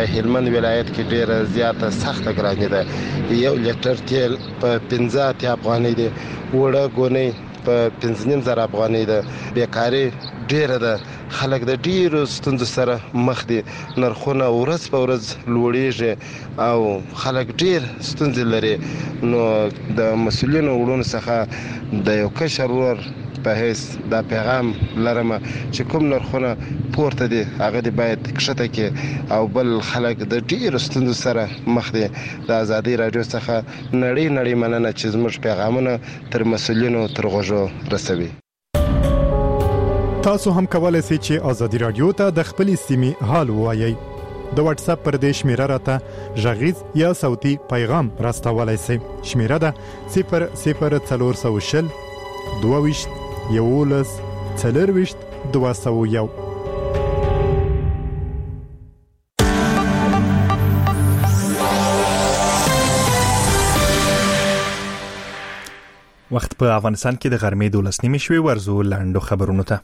په هلمند ولایت کې ډیره زیاته سخته ګراني ده. یو لیټر تیل په پنځه اتیا افغانۍ دی، وړه ګونۍ په پنځه نیم زره افغانۍ ده. بیکاري ډیره ده، خلک د ډیرو ستونزو سره مخ دي، نرخونه ورځ په ورځ لوړیږي او خلک ډیر ستونزې لري. نو د مسؤلینو وړاندې څخه د یو کشر ورور په هیڅ دا پیغام لرم چې کوم نرخونه پورته دي هغه دی باید کښته کې او بل خلک د ډیرو ستونزو سره مخ دي. د ازادي رادیو څخه نړۍ نړۍ مننه چې زموږ پیغامونه تر مسؤلینو تر غوږو رسوي. تاسو هم کولای شئ چې ازادي رادیو ته د خپل سیمې حال ووایي. د واتس اپ پر دې شمیره راته غږیز یا صوتي پیغام راستولای شئ. شمیره ده صفر صفر څلور سوه شل دوه ویشت یولس څلرویشت دوه سوه یو. وخت په افغانستان کې د غرمې دولس نیمې شوې. ورزو لاندو خبرونو ته.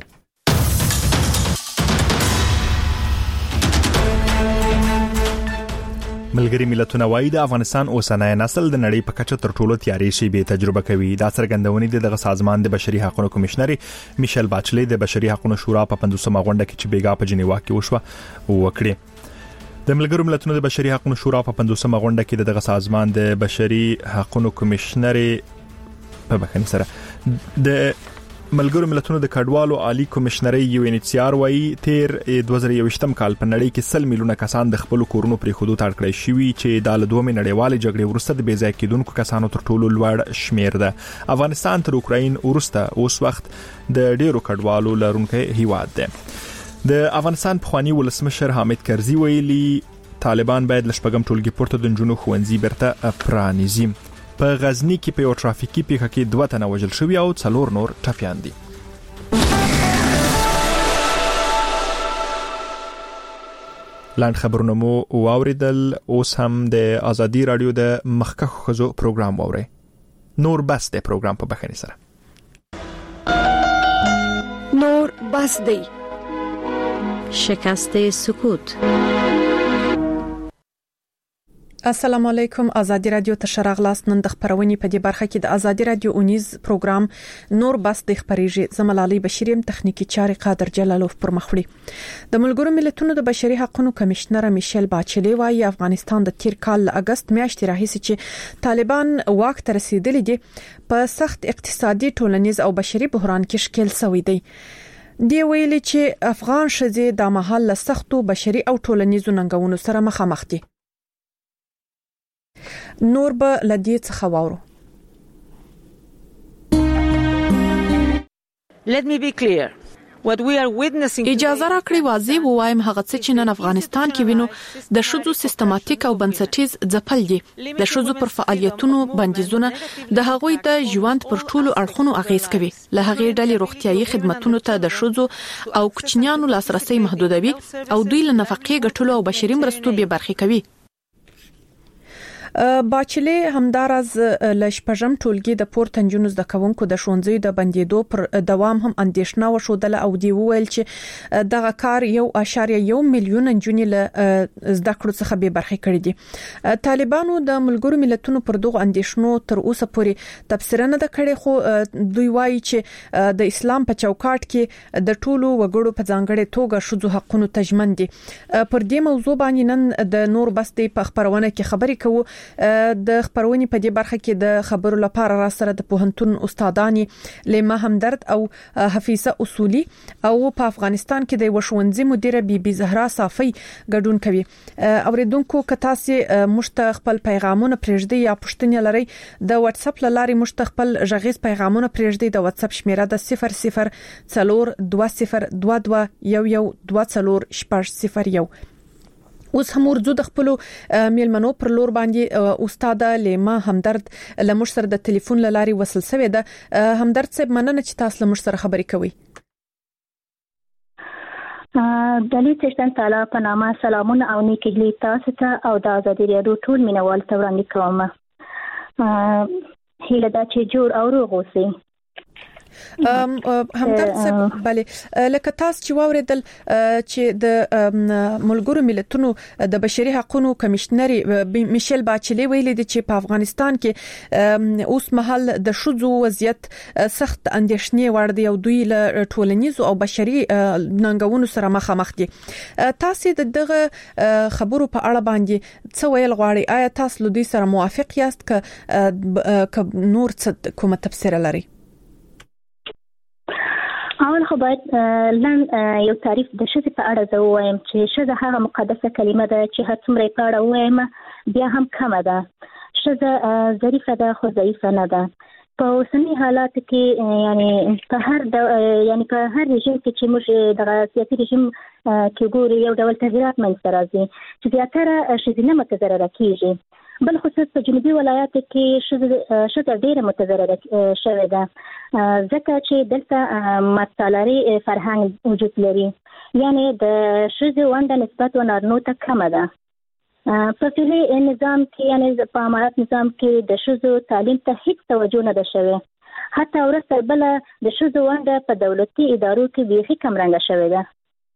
ملګری ملتونه وايي د افغانستان اوسنۍ نسل د نړۍ په کچه تر ټولو تیارې شیبې تجربه کوي. دا څرګندونې د دغه سازمان د بشري حقوقو کمشنر میشل باچلې د بشري حقوقو شورا په پنځوسمه غونډه کې چې بیګا په جنیوا کې وشوه وکړي. د ملګرو ملتونو د بشري حقوقو شورا په پنځوسمه غونډه کې دغه سازمان د بشري حقوقو کمشنر په بخښنې سره د ملګرو ملتونو د کډوالو عالی کمشنر یو ان ایچ آر وايي تیر دوه زره یوویشتم کال په نړۍ کې سل میلیونه کسان د خپل کورونو پرې خودو تړ کړی شوي چې د دومره نړیوالې جګړې وروسته د بیځای کېدونکو کسانو تر ټولو لوړ شمیر ده. افغانستان تر اوکراین وروسته اوس وخت د ډیرو کډوالو لرونکي هیواد ده. د افغانستان پخوانی ولسمشر حامد کرزي ویلي طالبان باید لشپږم ټولګي پورته د جنونو خوندزي برته پرانیزي. په غزنی کې په یو ترافیکي پیښه کې دوه تنه وژل شوي او څلور نور ټپیان دي. لاند خبرونه مو واوریدل. اوس هم د ازادي رادیو د مخکښو ښځو پروګرام واورئ. نور بس د پروګرام په بخښنې سره. نور بس دی. شکست سکوت. السلام علیکم. ازادي رادیو ته شراغلاس. نن د خبرونې په دې برخه کې د ازادي رادیو اونیز پروګرام نور بس د خبريږي. زملالي بشیریم تخنیکی چاري قادر جلالوف پر مخوړي. د ملګرو ملتونو د بشري حقوقو کمشنر میشل باچلې وايي افغانستان د تیر کال اگست میاشتې راهیسې چې طالبان واک ته رسیدلي دي په سخت اقتصادي ټولنیز او بشري بحران کې ښکیل شوی دی. دی ویلي چې افغان شذې د محل له سختو بشري او ټولنیزو ننګونو سره مخامخ دي. نور به لدی څخه واورو. Let me be clear. What we are witnessing اجازه راکړئ واضح ووایم هغه څه چې نن افغانستان کې وینو د شذو سیستماتیک او بنسټیز ځپل دي. د شذو پر فعالیتونو بندیزونه د هغوی د ژوند پر ټولو اړخونو اغیز کوي. له هغې ډلې روغتيایي خدماتو ته د شذو او کوچنیانو لاسرسي محدودوي او دوی له نفقې ګټلو او بشري مرستو به برخه کوي. باچلې همدارز لشپږم ټولګي د پورتنجونو زده کوونکو د شونځي د بندیدو پر دوام هم اندیشنه وشودله او دی ویل چې دغه کار یو اشاریه یو میلیون انجونی له زده کړو څخه به برخه کړی دي. طالبانو د ملګرو ملتونو پر دغه اندیشنو تر اوسه پورې تفسیر نه د کړي خو دوی وایي چې د اسلام په چوکاټ کې د ټولو وګړو په ځانګړي توګه شذو حقوقو تضمین دي. پر دې موضوع باندې نن د نور بستې په خبرونه کې خبرې کوو. د خبرونې په دې برخه کې د خبرو لپاره را سره د پوهنتون استادانی لیما همدرد او حفیظه اصولی او په افغانستان کې د وشونځي مدیره بی بی زهرا صافی ګډون کوي. اوریدونکو کتا سي مشتخپل پیغامونه پرېږدي یا پښتنې لري د واتس اپ لاري مشتخپل ژغیز پیغامونه پرېږدي. د واتس اپ شمیره د صفر صفر څلور دوه صفر دوه دوه یو یو دوه څلور شپږ صفر یو. اوس هم ورزو د خپل میلمنو پر لور باندې استاد لیما همدرد لمر سره د ټلیفون لاري وصل شوی ده. همدرد صاحب مننه چې تاسو لمر سره خبرې کوي. دلی تشتن تعالی په نامه سلامونه او نیکي تاسو ته او د ازادي رادیو ټول مینوال ته وړاندې کوم. هیله ده چې جوړ او روغ اوسئ. همدرد صاحب بله لکه تاسو چې واوریدل چې د ملګرو ملتونو د بشري حقوقو کمشنري میشل باچلی ویلي دي چې په افغانستان کې اوس مهال د شذو وضعیت سخت اندېښنې وړ دی او دوی له ټولنیزو او بشري ننګونو سره مخامخ دي. تاسو دغه خبرو په اړه باندې څه ویل غواړئ؟ آیا تاسو له دوی سره موافق یاست ک نور څه کومه تفسیر لري؟ اول خو باید لن یو تعریف د شذ په اړه زه وایم چې شذ هغه مقدسه کلمه ده چې هر څومره په اړه وایم بیا هم کمه ده. شذ ظریفه ده خو ضعیفه نه ده. په اوسني حالات کې یعنی په هر یعنی په هر رژیم کې چې موږ د سیاسي رژیم کې ګورو یو ډول تغیرات منځته راځي چې زیاتره ښځینه متضرره کیږي. بل خصوص په جنوبي ولایاتو کې ښځه ډېره متضرره شوې ده ځکه چې دلته مطالعي فرهنګ وجود لري، یعنی د ښځې ونډه نسبت و نارینو ته کمه ده. په فعلي نظام کې یعنی په امارات نظام کې د ښځو تعلیم ته هیڅ توجه نه ده شوې. حتی ورسره بل د ښځو ونډه په دولتي ادارو کې بیخي کمرنګه شوې ده.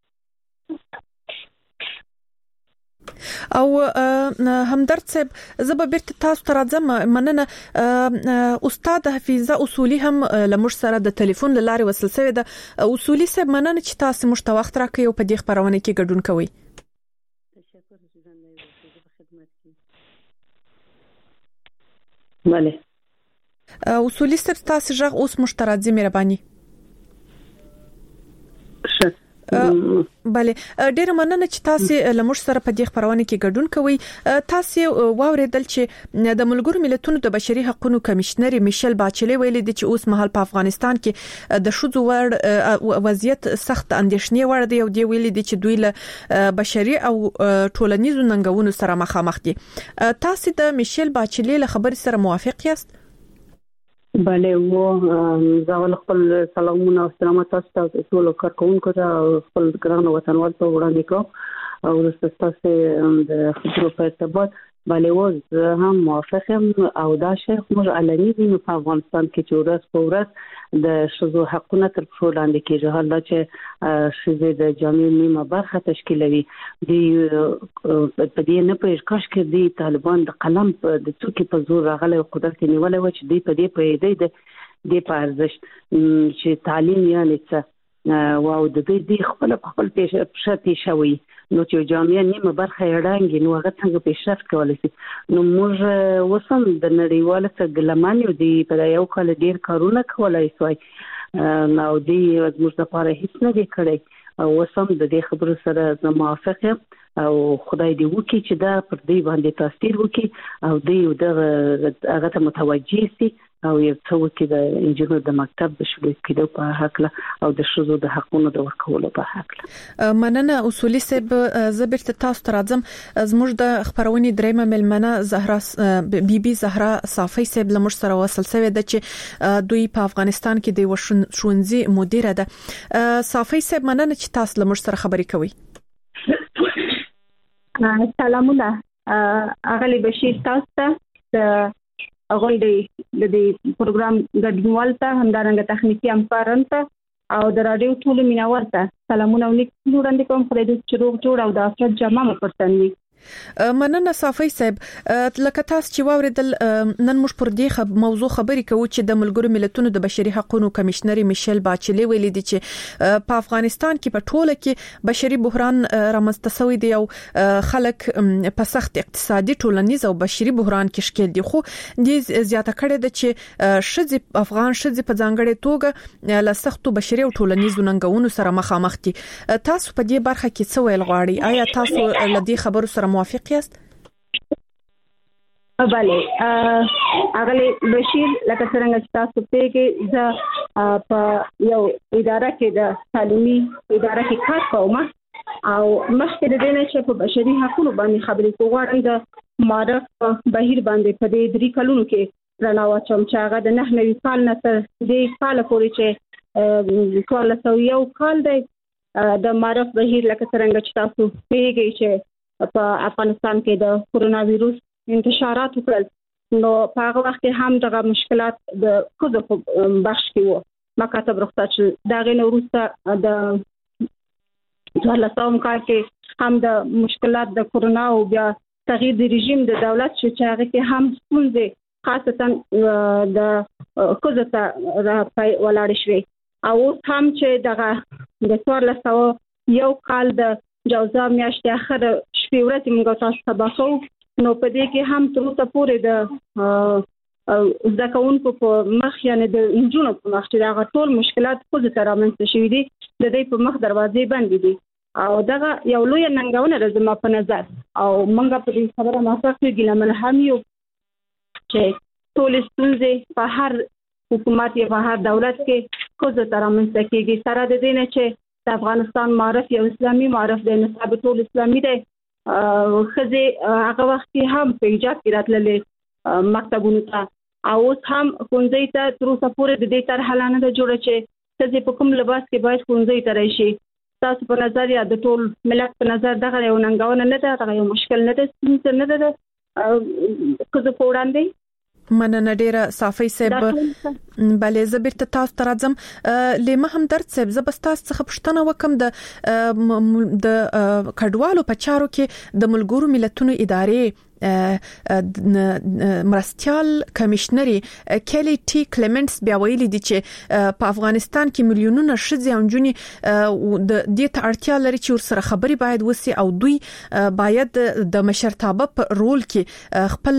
او همدرد صاحب زه به بیرته تاسو ته راځم. مننه استاد حفیظه اصولي هم لمر سره د ټلیفون لارې وصل شوی ده. اصولي صاحب مننه چې تاسو مشت وخت راکړی او په دې خبرونه کې ګډون کوئ. بله اصولي صاحب تاسو ژغ اوس مشترازي مهرباني. ښه بله ډیره مننه چې تاسو لمر سره په دې خبرونه کې ګډون کوئ. تاسو واوریدل چې د ملګرو ملتونو د بشري حقوقو کمشنري میشل باچلی ویلي دي چې اوس مهال په افغانستان کې د شذو ور وضعیت سخت اندېښنې وړ دی او دی ویلي دي چې دوی له بشري او ټولنیزو ننګونو سره مخامخ دي. تاسو د میشل باچلی له خبرې سره موافق یاست؟ بله و زاول خپل سلامونه او سلامات تاسو ته ټول کارکونکو ته خپل ګران وطنوال ته وړاندې کوم او تاسو د خبرو په ارتباط بله و هم موافق یم او دا شی موږ علني دي په افغانستان کې چې ورځ په ورځ د شذو حقونه تر پښو لاندې کېږي. حال دا چې ښځې د جامع نیمه برخه تشکیلوي دی په دې نه پوهېږي کاش کې دی طالبان د قلم د څوکې په زور راغلی او قدرت یې نیولی و چې دوی په دې پوهېدی د دې په ارزښت چې تعلیم یعنې څه او د دوی دوی خپله په خپل پښه تېشه وي نو چې جامعه نیمه برخه یې ړنګ نو هغه څنګه پیشرفت کولی شي. نو موږ اوس هم د نړیوالو څخه ګیلمن یو دی په یو کال ډېر کارونه کولی سوای او دوی زموږ لپاره هیڅ نه دی کړی او اوس هم د دې خبرو سره زه موافق یم او خدای دې وکړي چې دا پر دوی باندې تاثیر وکړي او دوی دغه هغه ته متوجه شي او یو څه وکړي د انجینر د مکتب د شروع کېدو په هکله او د ښځو د حقونو د ورکولو په هکله. مننه اصولي صاحب. زه بیرته تاسو ته راځم. زموږ د خبرونې درېیمه مېلمنه زهرا بي بي زهرا صافي صاحب له موږ سره وصل شوې ده چې دوی په افغانستان کې د ښوونځي مدیره ده. صافي صاحب مننه چې تاسو له موږ سره خبرې کوئ. سلامونه اغلی بشیر تاسو ته غونډې د دې پروګرام ګډونوال ته همدارنګه تخنیکی همکاران ته او د رادیو ټولو مینوال ته سلامونه او نیک وړاندې کوم. خدای دې چې روغ جوړ او د افراد جامه مو پرتن وي. مننه صافي صاحب. لکه تاسو چې واوریدل نن موږ پر دې موضوع خبرې کوو چې د ملګرو ملتونو د بشري حقوقو کمشنري میشل باچلی ویلي دي چې په افغانستان کې په ټوله کې بشري بحران رامنځته شوی دی او خلک په سخت اقتصادي ټولنیز او بشري بحران کې ښکېل دي. خو دې زیاته کړې ده چې ښځې افغان ښځې په ځانګړې توګه له سختو بشري او ټولنیزو ننګونو سره مخامخ دي. تاسو په دې برخه کې څه ویل غواړئ؟ آیا تاسو له دې خبرو سره موافق یاست؟ بله اغلی بشیر لکه څنګه چې تاسو پیږئ زه په یو اداره کې د تعلیمي اداره کې کار کوم او مخکې د دې نه چې په بشري حقوقو باندې خبرې کوم غواړم د معرف بهیر باندې په دې درې کلونو کې رڼا واچوم چې هغه د نهه نوي کال نه تر دې کال پورې چې څوارلس سوه یو کال دی د معرف بهیر لکه څنګه چې تاسو پیږئ چې په افغانستان کې د کورونا وایروس انتشارات وکړل نو په هغه وخت کې هم دغه مشکلات د ښځو په بخش کې وو مکاتب رخصت شول. دا غي وروسته د څوارلسم کال کې هم د مشکلات د کورونا او بیا تغییر د رژیم د دولت شو چې هغه کې هم ستونزې خاصتا د کوزه را ولاړ شوې او هم چې دغه د څوارلسم یو کال د جوزا میاشتې اخر شپې ورځې موږ تاسو ته باسو نو په دې کې هم تر اوسه پورې د ځکهونکو په مخ یعنی د انجونو په مخ چې دا ټول مشکلات خو د ترامنځ شوي دي د دې په مخ دروازې بندې دي او دا یو لوی ننګونه ده زما په نظر او موږ په دې خبره موافق یو ګلمن هم یو چې ټول ستونزې په هر حکومت یا په هر دولت کې خو د ترامنځ کېږي سره د دې نه چې د افغانستان معرف یو اسلامي معرف دی نسب ټول اسلامي دی خزه هغه وخت کې هم په ایجاد کې راتللې مکتبونو ته او اوس هم ښوونځي ته تر اوسه پورې د دې طرح نه ده جوړه چې خزه په کوم لباس کې باید ښوونځي ته راشي. تاسو په نظر یا د ټول ملت په نظر دغه یو ننګونه نه ده دغه یو مشکل نه ده څه نه ده خزه په وړاندې مننه ډیره صافی صاحب بلې زبرت تاسو ته راځم لمه هم درد صاحب زبستاس څخه پښتنه وکم د د کډوالو په چارو کې د ملګرو ملتونو ادارې مرستيال کمشنري کلی ټي کلیمنټس بیا ویلي دي چې په افغانستان کې میلیونونه ښځې او نجونې د دې ته اړتیا لري چې ورسره خبري باید وسی او دوی باید د مشرتابه په رول کې خپل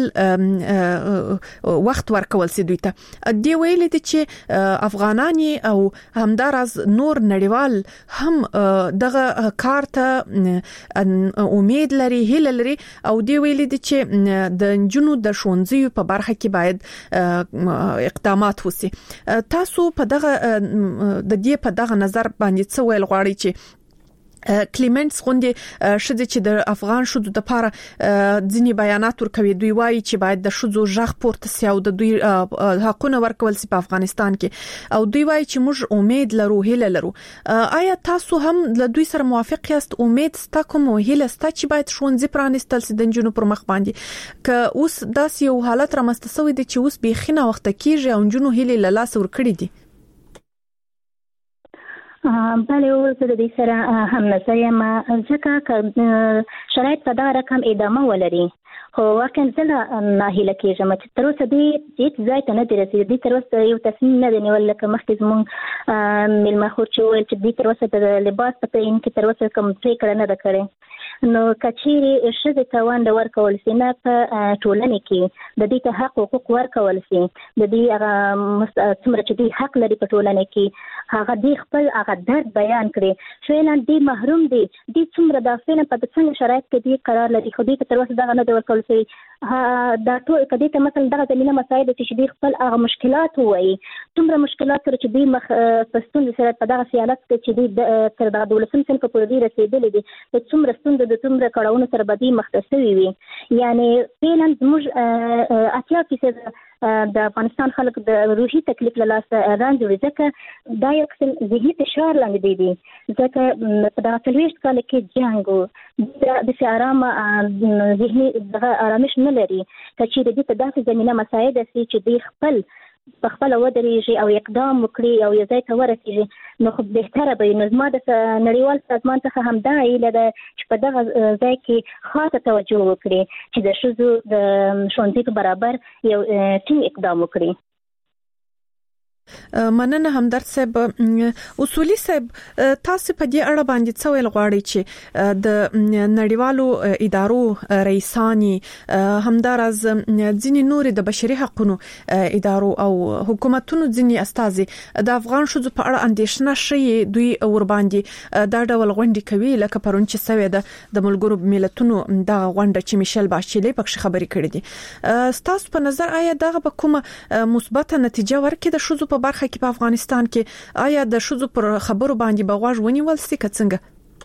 وخت ورکول سي دوی ته دی ویلي دي چې افغانانی او همدارز نور نړیوال هم دغه کار ته امید لري هیله لري او دی ویلي دي چې د نجونو د ښوونځیو په برخه کې باید اقدامات وسی. تاسو په دغه د دې په دغه نظر باندې څه ویل غواړئ چې کلیمنټس غونډه شته چې د افغان شودو د لپاره ځینی بیانات ورکوي دوی وایي چې باید د شودو ژغ پورته سي او د دوی حقونه ورکول سي په افغانستان کې او دوی وایي چې موږ امید لرو هیله لرو. آیا تاسو هم له دوی سره موافق یاست امید ستا کوم هیله ستا چې باید ښوونځي پرانستل سي د جنونو پر مخ باندې ک اوس داس یو حالت را مستسوي دي چې اوس به خنه وخت کېږي او جنونو هیله له لاس ور کړی دي؟ بله اوس د دې سره هم نظر یم ځکه شرایط په دا رقم ادامه ولري خو واقعا زه نه هیله کېږم چې تر اوسه دې هېڅ ځای ته نه دي رسېدلي تر اوسه یو تصمیم نه دی نیول لکه مخکې زموږ میلمه خور چې وویل چې دوی تر اوسه د لباس په تعین کې تر اوسه کوم پرېکړه نه ده کړې نو کچېرې ښځې ته ونډه ورکول سي نه په ټولنې کې د دې ته حق حقوق ورکول سي د دې هغه څومره چې دوی حق لري په ټولنې کې هغه دوی خپل هغه درد بیان کړي فعلا دوی محروم دي دوی څومره دا فعلا په څنګه شرایط کې دوی قرار لري خو دوی تر اوسه دغه نه دی ورکول سي دا ټول کدي ته مثلا دغه زمينه مسایل چې دوی خپل هغه مشکلات وایي څومره مشکلات سره چې دوی مخ پستون سره په دغه سیالت کې چې دوی تر دغه دولسم سن په پوره دي رسیدلې دي څومره ستونزې د څومره کړهونو سره بدی مختصوي وي یعنی فعلا موږ اتیا فیصد د افغانستان خلک د روحي تکلیف له لاسه رانځي ځکه دا یو قسم ذهني فشار لاندې دي ځکه په دغه څلوېښت کال کې جنګ و د آرامه ذهني دغه آرامش نه لري چې د دې په داسې زمینه مساعده سي چې دوی خپل په خپل ودرېږي او اقدام وکړي او یو ځای ته ورسېږي نو خو بهتره به نو زما د نړیوال سازمان څخه هم دا هیله ده چې په دغه ځای کې خاصه توجه وکړي چې د ښځو د ښوونځي په برابر یو ټینګ اقدام وکړي. مننه همدرد صاحب. اصولي صاحب تاسو په دې اړه باندې څه ویل غواړئ چې د نړیوالو ادارو رئیسانی همدارز ځینې نور د بشري حقوقو ادارو او حکومتونو ځینې استازي د افغان شوزو په اړه اندېښنه شي دوی ور باندې دا ډول غونډې کوي لکه پرون چې سوي ده د ملګرو ملتونو د غونډه چې میشل باشیلی پکې خبرې کړې دي تاسو په نظر آیا دغه به کومه مثبته نتیجه ورکړي د شوزو په برخه کې په افغانستان کې آیا د شوزو پر خبرو باندې بغواژ ونیول سي که څنګه؟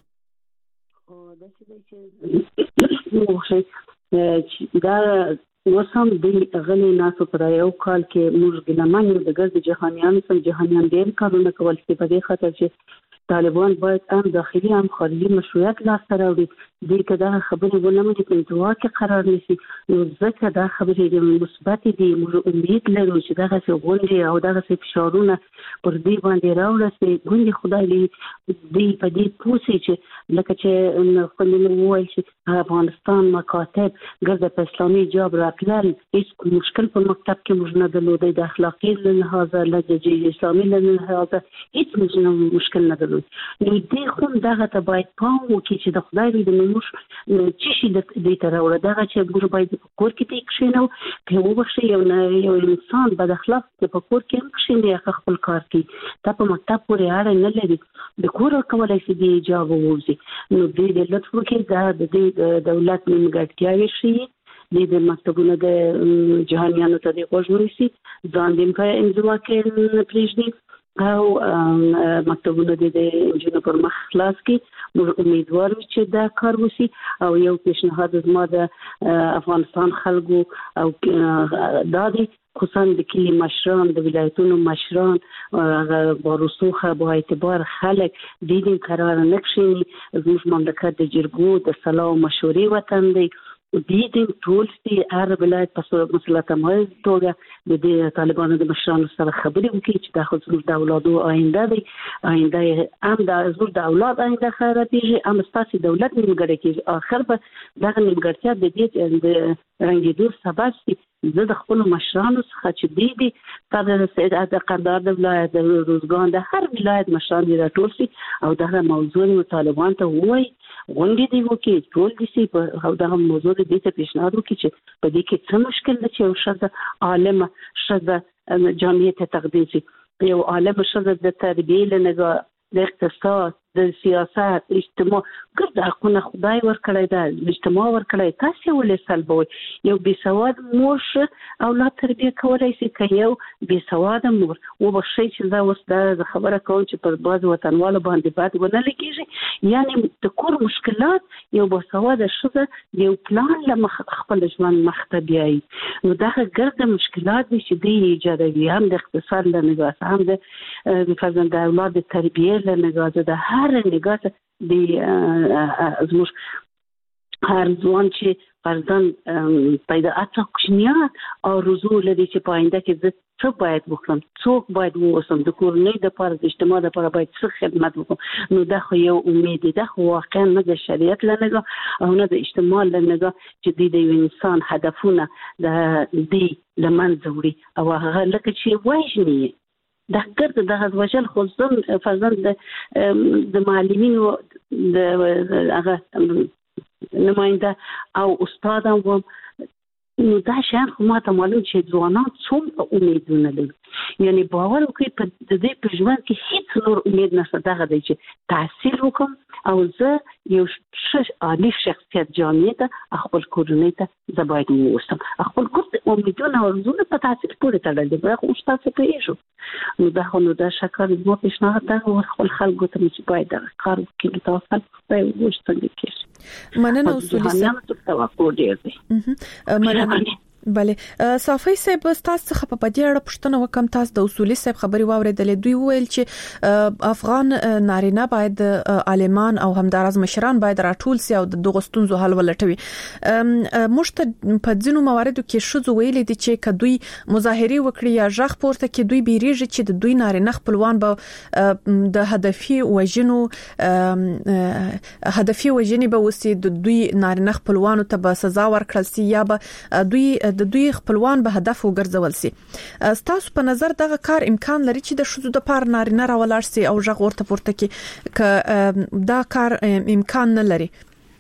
دا وسم د غلي ناسو پر یو کال کې موږ ګلمانو د ګرځ جهانيان سم جهانيان ډېر کارونه کول چې په دې خاطر چې طالبان باید هم داخلي هم خارجي مشروعیت لاسته راوړي دې کدا خبرې ونه دي په دوا کې قرار نشي نو ځکه دا خبرې د مثبت دي موږ امید لرو چې دا څه غونډې او دا څه فشارونه پر دې باندې راوړي ګوندې خدای دې په دې پوسي چې لکه چې خپل نووي چې افغانستان مکاتب ګرځي په اسلامي جاب راتلل هیڅ مشکل په مکتب کې موږ نه درلودي د اخلاقي لحاظ لږه اسلامي لحاظ هیڅ مشکل نه درلود نو دې خو دغه ته باید پام وکړي چې د خدای دې موږ چې شي د دې تر وړه دغه چې موږ باید په کور کې ته کښینو په وبښي یو یو انسان بد اخلاق په کور کې هم کښیني خپل کار کوي دا په مکتب پورې اړه نه لري د کور کولای شي د جواب ووزي نو دې د لطف وکړي دا د دولت نیمګړتیاوې شي د مکتبونو د جهانیانو ته د غوښنوسي ځان دې په انزوا کې پریږدي او مکتبونو د انجینر پر مخ خلاص کې موږ امیدوار چې دا کار وشي او یو پیشنهاد زما د افغانستان خلکو او دادي خصوصا د کلی مشران د ولایتونو مشران باروسوخه با اعتبار خلک دیدین قرار نکشي زموږ مملکت د جرګو د صلاح او مشورې وطن دی دیدین ټول سي هر ولایت په مسلطه مې توګه د طالبانو د مشرانو سره خبرې وکړي چې د خصوص د اولادو آینده دی آینده هم د زور د اولاد آینده خرابېږي هم ستاسو دولت نیمګړی کېږي اخر به دغه نیمګړتیا د دې د رنګېدو سبب شي زه د خپل مشرانو څخه چې دی دي تر سید د قندهار د ولایت د روزګان د هر ولایت مشران دي راټول شي او دغه موضوع طالبان ته وایي غونډې دی وکړي ټول دي سي په دغه موضوع دې ته پیشنهاد وکړي چې په دې کې څه مشکل ده چې یو شخص عالم شخص جامعه ته تقدیم شي یو عالم شخص د تربیه لنګا د اقتصاد د سیاست اجتماع ګرد حقونه خدای ورکړی دا اجتماع ورکړی تاسو ولې سلبوي یو بي سواد مور اولاد تربیه کولای شي که یو بي سواد مور و بشي چې دا اوس دا خبره کوم چې پر باز وطنوالو باندې باد ونه لګیږي یعنی د کور مشکلات یو بي سواد شوه یو پلان لمخ خپل ژوند مختبيي نو دا ګرد مشکلات دي چې دی ایجادوي هم د اقتصاد لنګاس هم د فرزند اولاد تربیه لنګاس د هر نگاه د زموږ هر ځوان چې فرزند پیدا اته کوچنیان او رزو لري چې پاینده کې د څه باید وکړم څوک باید ووسم د کورنۍ د پر د اجتماع د پر باید څه خدمت وکړم نو دا خو یو امید ده خو واقعا نه د شریعت لنګه او نه د اجتماع لنګه چې د انسان هدفونه د دې لمن زوري او هغه لکه چې وایي دا ګرد د غوښل خو زم فرزند د معلمینو د هغه نماینده او استاد هم نو دا شان خو ماته معلوم چې ځوانان څومره امیدونه لري یعنی باور وکړي په دې په ژوند کې هیڅ نور امید نشته دغه دی چې تحصیل وکم او زه یو عالی شخصیت جامعه ته خپل کورنۍ ته زباید ووسم خپل کور امیدونه او زونه په تحصیل پورې تړل دي خو تاسو په ایشو نو دا خو نو دا شکر مو پیشنهاد ده خپل خلکو ته چې باید دا کار وکړي تاسو خپل وښتنګ کړئ مننه اصولي سره توقع ډیر دی مننه بله صافي صاحب تاسو څخه په دې اړه پوښتنه وکم تاسو د اصولي صاحب خبري واوریدلې دوی ویل چې افغان نارینه باید عالمان او همدارز مشران باید راټول سي او د دغه ستونزو حل ولټوي مشت په ځینو مواردو کې شذ ویلې دي چې کدوې مظاهري وکړي یا ژغ پورته کې دوی بیریږي چې د دوی نارینه خپلوان به د هدفي وژنو هدفي وژنې به وسی د دوی نارینه خپلوانو ته به سزا ورکړل سي یا به دوی د دوی خپلوان به هدف وګرځول سي تاسو په نظر دغه کار امکان لري چې د شذو د پار نارینه راولار سي او ژغ ورته پورته کې ک دا کار امکان نه لري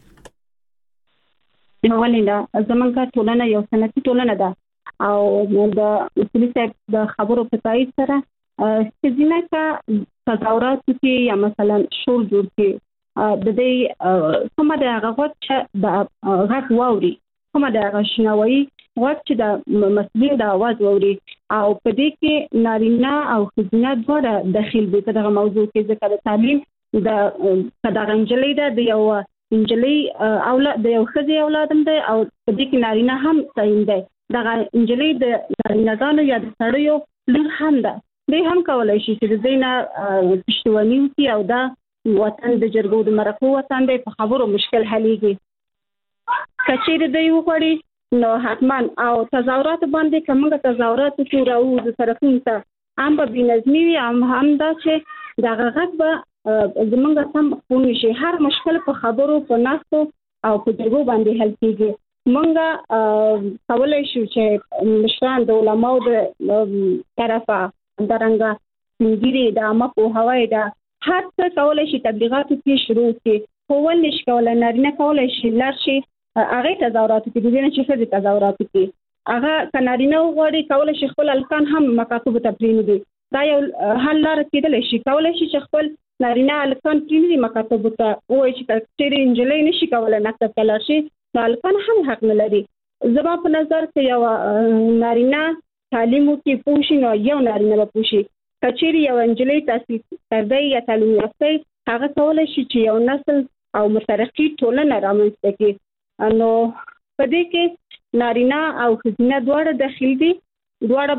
ولیندا زمونږه ټولنه یو سنتي ټولنه ده او د اصولي صاحب د خبرو په تایید سره چې ځینې کا تظاهرات کې یا مثلا شور جوړ کې د دې کومه د هغه چې د غږ واوري کومه د غشنوي وخت چې د مسلمان د आवाज ووري او په دې کې نارینه او ښځینه دواړه داخل دي په دغه موضوع کې ځکه د تعلیم د دغنجلې د یو انجلي اولاد د یو ښځې اولادم دی او په دې کې نارینه هم تعین دی دغه انجلي د نارینه‌ګانو یا د سړیو لور هم ده دوی هم کولای شي چې د زینه پښتوني او دا وطن د جرګو د مرکو وطن دی، په خبرو مشکل حلیږي. کچېر دی وغوړي نو حتما او تظاهرات باندې کومه تظاهرات چې راوځي طرفین ته هم به بنظمي وي، هم هم دا چې د غږ به زمونږ سم خونی شي. هر مشکل په خبرو په ناستو او په جرګو باندې حل کیږي. مونږ کولای شو چې مشران د علماو د طرفه درنګه انګری د عامه پوهاوی دا هر څه کولای شي تبلیغاتو کې شروع کړي. خو ولې نشي کولای نارینه کولای شي لار شي هغه تظاهرات کې د دې چې څه د تظاهرات کې هغه کنارینه وغوړي کولای شي خپل الکان هم مکاتب ته پرېږدي. دا یو حل لار کېدلی شي. کولای شي چې خپل نارینه الکان پرېږدي مکاتب ته، وایي چې کچېرې نجلۍ نشي کولای مکتب ته لاړ شي نو الکان هم حق نه لري. زما په نظر کې یو نارینه تعلیم وکړي پوه شي نو یو نارینه به پوه شي. کچېرې یو نجلۍ تحصیل کرده یا تعلیم یافته هغه کولای شي چې یو نسل او مترقي ټولنه رامنځته کړي. نو په دې کې نارینه او ښځینه دواړه داخل دي، دواړه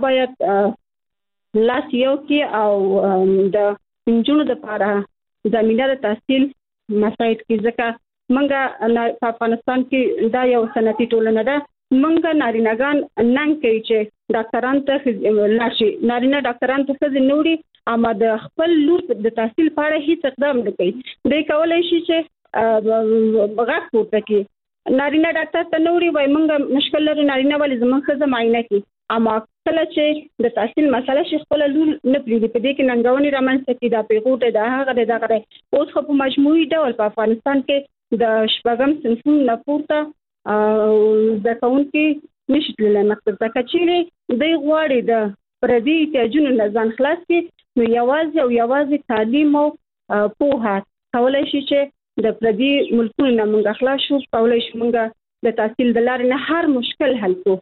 باید لاس یو کې او د نجونو دپاره زمینه د تحصیل مساعد کړي. ځکه موږ په افغانستان کې دا یو صنعتي ټولنه ده. موږ نارینه‌ګان ننګ کوي چې ډاکټران ته لاړ شي، نارینه ډاکټران ته ښځې نه وړي، اما د خپل لور د تحصیل په اړه هیڅ اقدام نه کوي. دوی کولی شي چې غږ پورته کړي. نارینه ډاکټر ته نه وړي، وایي موږ مشکل لرو، نارینه ولې زموږ ښځه معاینه کړي. اما کله چې د تحصیل مسله شي خپله لور نه پرېږدي. په دې کې ننګونې رامنځته کړي، دا پیغور دی، دا هغه دی، دغه دی. اوس خو په مجموعي ډول په افغانستان کې د شپږم صنفونو نه پورته زده کوونکي نشي تللی مکتب ته. که چیرې دوی غواړي د پردي احتیاجونو نه ځان خلاص کړي نو یوازې او یوازې تعلیم او پوهه کولی شي چې د پردي ملکونو نه موږ خلاص شو. کولی شو موږ د تحصیل د لارې نه هر مشکل حل کړو.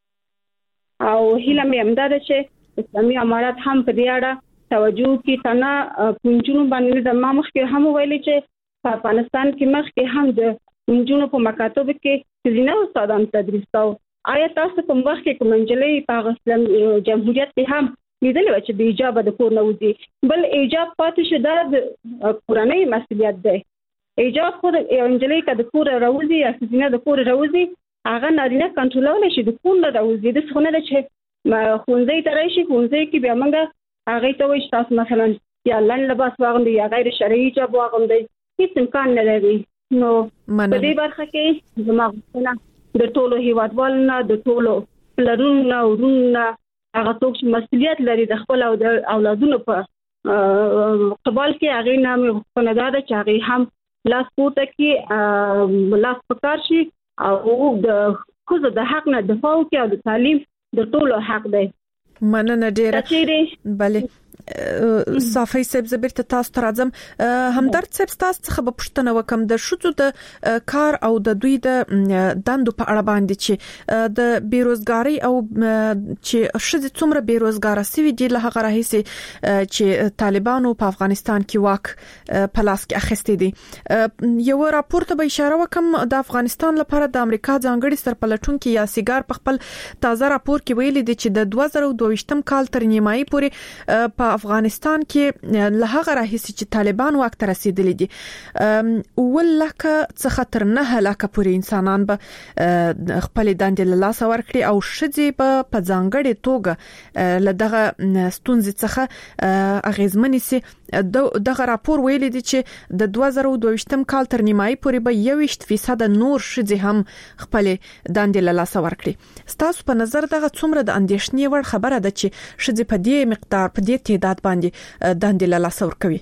او هیله مې همدا ده چې اسلامي امارات هم په دې اړه توجه وکړي. تنه په نجونو باندې د ما مخکې هم ویلي چې په افغانستان کې مخکې هم د نجونو په مکاتبو کې ښځینه استادان تدریس کوو. آیا تاسو کوم وخت کې کوم نجلۍ په اسلامي جمهوریت کې هم لیدلې وه چې بې حجابه د کور نه وځي؟ بل حجاب پاتې شو، دا د کورنۍ مسؤلیت دی. حجاب خو یو نجلۍ که د کوره راوځي یا ښځینه د کوره راوځي هغه نارینه کنټرولولی شي، د کور نه راوځي. داسې خو نه ده چې ښوونځي ته راشي، ښوونځي کې بیا موږ هغې ته وایي چې تاسو مثلا یا لنډ لباس واغوندئ یا غیر شرعي حجاب واغوندئ. هېڅ امکان نه لري. نو په دې برخه کې زما غوښتنه د ټولو هیوادوالو نه، د ټولو پلرونو نه، ورونو نه، هغه څوک چې مسؤلیت لري د خپل او د اولادونو په قبال کې، هغې نه مې غوښتنه دا ده چې هغې هم لاس پورته کړي، لاس په کار شي او د ښځو د حق نه دفاع وکړي او د تعلیم د ټولو حق دی. مننه ډیره. بله صافی صاحب زبر ته تاسو ته راځم. همدرد صاحب تاسو څخه به پوښتنه وکم د ښځو د کار او د دوی د دندو په اړه باندې چې د بیروزګاری او چې ښځې څومره بیروزګاره سوي دي له هغه راهیسې چې طالبانو په افغانستان کې واک په لاس کې اخیستی دي. یو راپور ته به اشاره وکم د افغانستان لپاره د امریکا ځانګړي سرپلټونکي یا سیګار په خپل تازه راپور کې ویلي دي چې د دوه زره دوه ویشتم کال تر نیمایي پورې په افغانستان کې له هغه راهیسې چې طالبان واک ته رسیدلي دي ولکه څخه تر نه لکه پورې انسانان به خپل دندې له لاسه ورکړي او ښځې به په ځانګړې توګه له دغه ستونزې څخه اغیزمنې سي. دغه راپور ویلي دي چې د دوه زره دوه ویشتم کال تر نیمایي پورې به یوویشت فیصد نور ښځې هم خپل دندې له لاسه ورکړي. ستاسو په نظر دغه څومره د اندېښنې وړ خبره ده چې ښځې په دې مقدار په دې تعداد باندې دندې له لاسه ورکوي؟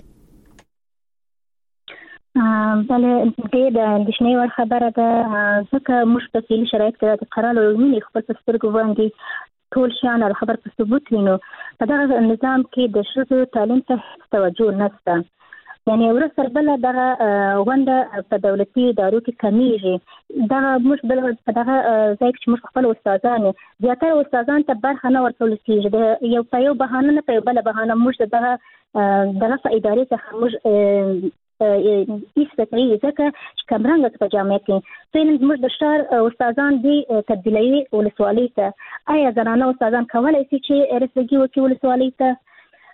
بله دې د اندېښنې وړ خبره ده، ځکه موږ په فعلي شرایط کې د قرار ویني خپل په سترګو باندې ټول شیان او خبر په ثبوت وینو. په دغه نظام کې د ښځو تعلیم ته توجه نشته. یعنی ورسره بل دغه غونډه په دولتي ادارو کې کمیږي. دغه موږ بل په دغه ځای کې موږ خپل استادان زیاتره استادان ته برخه نه ورکول کېږي. یو په یو بهانه نه په بل بهانه موږ دغه دغه ادارې څخه موږ ایستګي ځکه چې کمرنګ په جامعه کې څنګه موږ د شهر استادان دي تبدیلوي ولسوالۍ ته. آیا زنانه استادان کولای شي چې رسېږي وکړي ولسوالۍ ته؟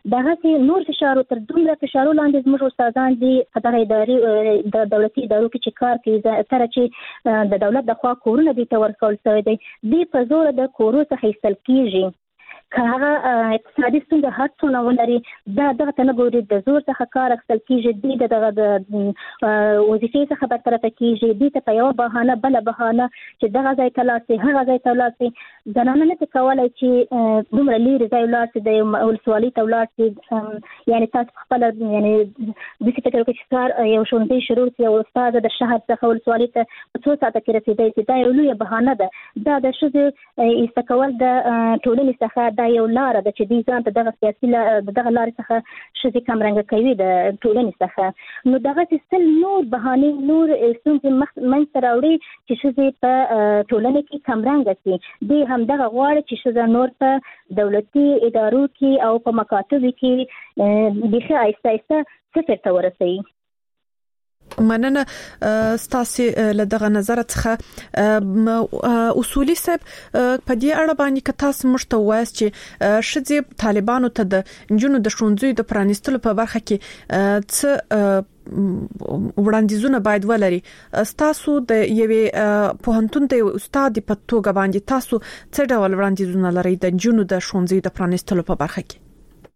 دغه سي نور فشار تر دومره فشار لاندې زموږ استادان دي په دغه ادارې د دولتي ادارو کې چې کار کوي تر چې د دولت د خوا کورونه دي تور کول شوی دی دی په زور د کورو څخه ایستل کیږي که هغه اقتصادي ستونزه هر څونه ولري دا دغه ته نه ګوري د زور څخه کار اخیستل کیږي دی دغه د وظیفې څخه برطرفه کیږي دی ته په یوه بهانه بله بهانه چې دغه ځای ته لاړ شي هغه ځای ته لاړ شي زنانه نه شي کولی چې دومره لیرې ځای ولاړ شي د ولسوالۍ ته ولاړ شي یعنې تاسو خپله یعنې داسې فکر وکړئ چې کار یو ښوونځی شروع شي یو استاده د شهر څخه ولسوالۍ ته په څو ساعته کې رسېدی شي دا یو لویه بهانه ده دا د ښځې ایسته کول د ټولنې څخه دا یو لاره ده چې دوی ځان ته دغه سیاسي دغه لارې څخه ښځې کمرنګه کوي د ټولنې څخه نو دغسې سل نور بهانې نور ستونزې منځته راوړي چې ښځې په ټولنه کې کمرنګه کړي دوی همدغه غواړي چې ښځه نور په دولتي ادارو کې او په مکاتبو کې بیخي آهسته آهسته صفر ته ورسوي. مننه ستاسو له دغه نظر څخه اصولي صاحب په دې اړه باندې که تاسو مشته وایي چې شذ طالبانو ته د جنونو د شونځي د پرانیستلو په برخه کې څه وړاندیزونه باید ولري تاسو د یوې پوهنتون ته استاد په توګه باندې تاسو څه ډول وړاندیزونه لرئ د جنونو د شونځي د پرانیستلو په برخه کې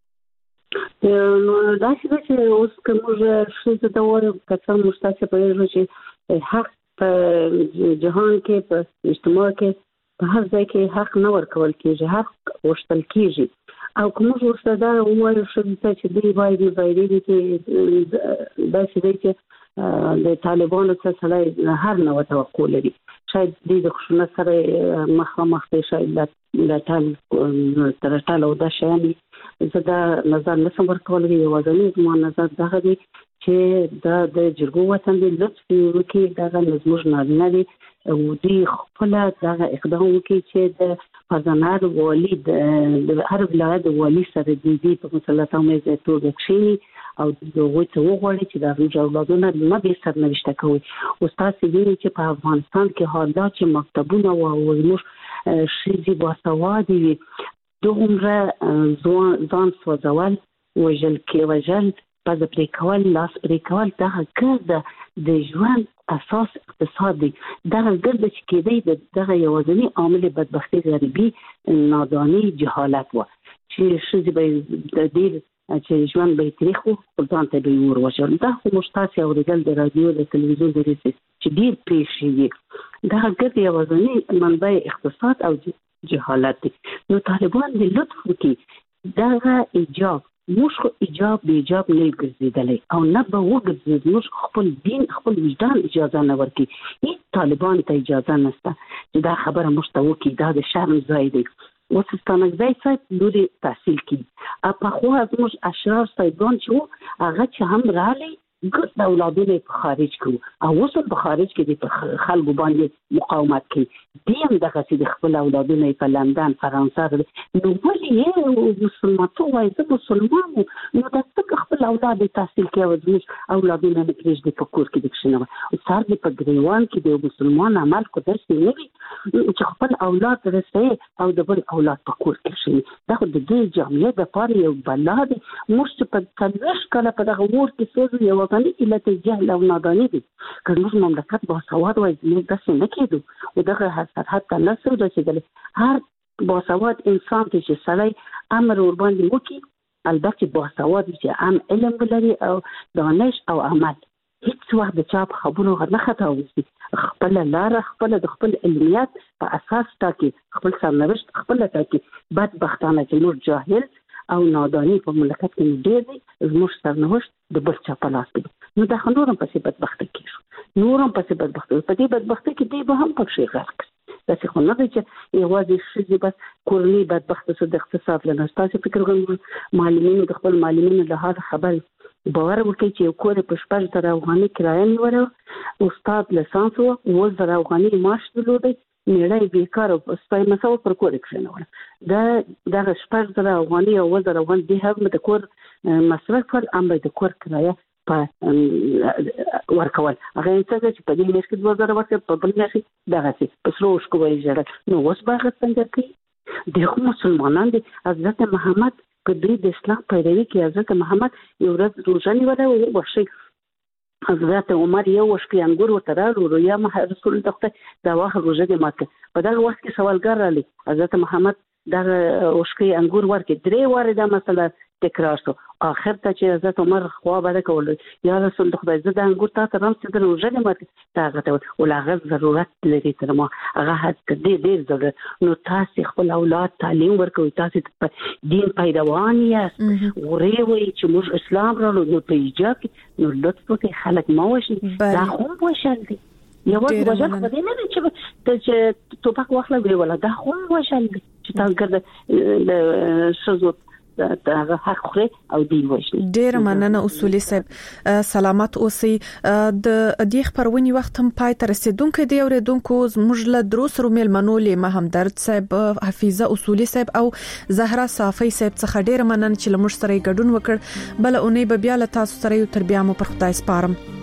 نو دا چې اوس کومه څه د وایي کله مستاسه په یوه چې حق په جهان کې په اجتماع کې په هر ځای کې حق نه ورکول کېږي حق وشتل کېږي او کومه ورسره وایي چې دی وایي دی وایي دی چې دا چې دی چې د طالبانو څخه سره هر نوع توقع لري شاید د خشونت سره مخامخ دی شاید د ټال تر ټالو د شایي زه دا نظر نسم ورکولای یوازې زما نظر دا دی چې دا د جرګو وطن د لطف وکي دا زموږ نارینه دي او دی خپل دا اقدام وکي چې د فزانار والی د هر ولایت والی سره د دې په مسلطه مې توګه کښینی او دغه څه وغوړي چې دا اولادونه نه به سرنوشته کوي او تاسو وینئ چې په افغانستان کې حالات چې مکتبونه او موږ شې باسوادي وي دومره ځان سوځول وژل کې وژل پز پرې کول لاس پرې کول دا ګرد د ژوند اساس اقتصاد دی دا ګرد چې کېدی دغه یوازینی عامل بدبختی غریبي نادانی جهالت و چې شې به د دې چې ژوند به تاریخ او ځان ته به ور وشل دا خو مشتاق اوریدل د رادیو د تلویزیون د ریسس چې ډیر پېښې دا ګرد یوازینی منبع اقتصاد او جهالت دی نو طالبان د لطف کې دغه ایجاب موږ ایجاب به ایجاب نه ګرځیدلې او نه به وګرځید موږ خپل دین خپل وجدان اجازه نه ورکي هیڅ طالبان ته اجازه نشته چې دا خبره مشتوي کې دا د شرم ځای دی وسستانک ځای څخه دوی تحصیل کې په خو موږ اشرار سایدان چې هغه چې هم رالی ګټ د اولادونو په خارج کې او اوس په خارج کې د خلکو باندې مقاومت کوي دیم دغه چې د خپل اولادونو په لندن فرانسه نو ولې یې مسلمان ته وایي چې مسلمان نو د خپل اولاد تحصیل کې وځي اولادونو نه پرېږدي په کور کې د کښینه او سر دې په ګریوان کې د مسلمان عمل کو درس نه وي چې خپل اولاد رسې او د بل اولاد په کور کې شي دا د دې جامعې د پاره یو بلاد مشت په تلوش کله په دغه ور کې سوزي یو وطني علت جهل او نادانی دي که موږ مملکت با سواد وای موږ داسې نه کېدو او دغه حسرت ته نسو رسیدل هر با سواد انسان چې سړی امر ور باندې وکي البته با سواد چې ام علم ولري او دانش او عمل هیڅ وخت د چا په خبرو نه خطا وسی خپل لار خپل د خپل علمیات په اساس ټاکي خپل سرنوشت خپل ټاکي بدبختانه چې نور جاهل او نادانی په مملکت کې ډېر دي زموږ سرنوشت د بل چا په لاس کې نو دا نورم پسې بدبخته کیږي نورم پسې بدبخته په دې بدبخته کې دی به هم پکې غرق دا څه خو نه دی چې یوازې شې بس کورنۍ بدبخته سره د اقتصاد له تاسو فکر کوم معلمینو د خپل معلمینو له هغه خبر باور وکړي چې یو کور په شپږ زره افغانۍ کرایه نیوله استاد لسانس و اووه زره افغانۍ معاش درلودی میړه بیکار او سپای مساو پر کور کښینول دا دغه شپږ زره افغانۍ او اووه زره افغانۍ د هم د کور مصرف ول ام د کور کرایه په ورکول هغه څنګه چې په دې میاشت کې دوه زره ورکړي په بل میاشت دغه څه په سروش کوی جوړ نو اوس باغ څنګه کوي د مسلمانان دي حضرت محمد کدی د اسلام پیروي کې حضرت محمد یو ورځ روزه نیولې و وشي حضرت عمر یو وشکي انګور وترالو رو یا رسول الله دا واخه روزه دې ماته په دا وخت کې سوالګر رالی حضرت محمد دا وشکي انګور ورکې درې واره دا مسله تکرار شو اخر ته چې حضرت عمر خوا بده کول یا رسول خدای زه د انګور تاسو رم چې د روزه دې ماته تا غته ولغه ضرورت لري تر ما هغه دې دې ضرورت نو تاسو خپل اولاد تعلیم ورکوي تاسو دین پیروان یې ورې وي چې موږ اسلام راو نو په ایجاب نو لطف وکړئ خلک ما وشي دا خو وشل دي یو وجه خو دې نه چې ته توپک واخله وی ولا دا خو وشل دي چې تاسو ګرځي د شزو دا حق خوري او دی وشي ډیر مننه اصولي صاحب سلامت اوسئ د دې خبرونې وخت هم پای ته رسیدونکو دی اوریدونکو زموږ له دروس رومل منولې ما همدرد صاحب حفیظه اصولي صاحب او زهرا صافي صاحب څخه ډیر مننه چې لمر سره ګډون وکړ بل اونې به بیا له تاسو سره یو تربیه مو پر خدای سپارم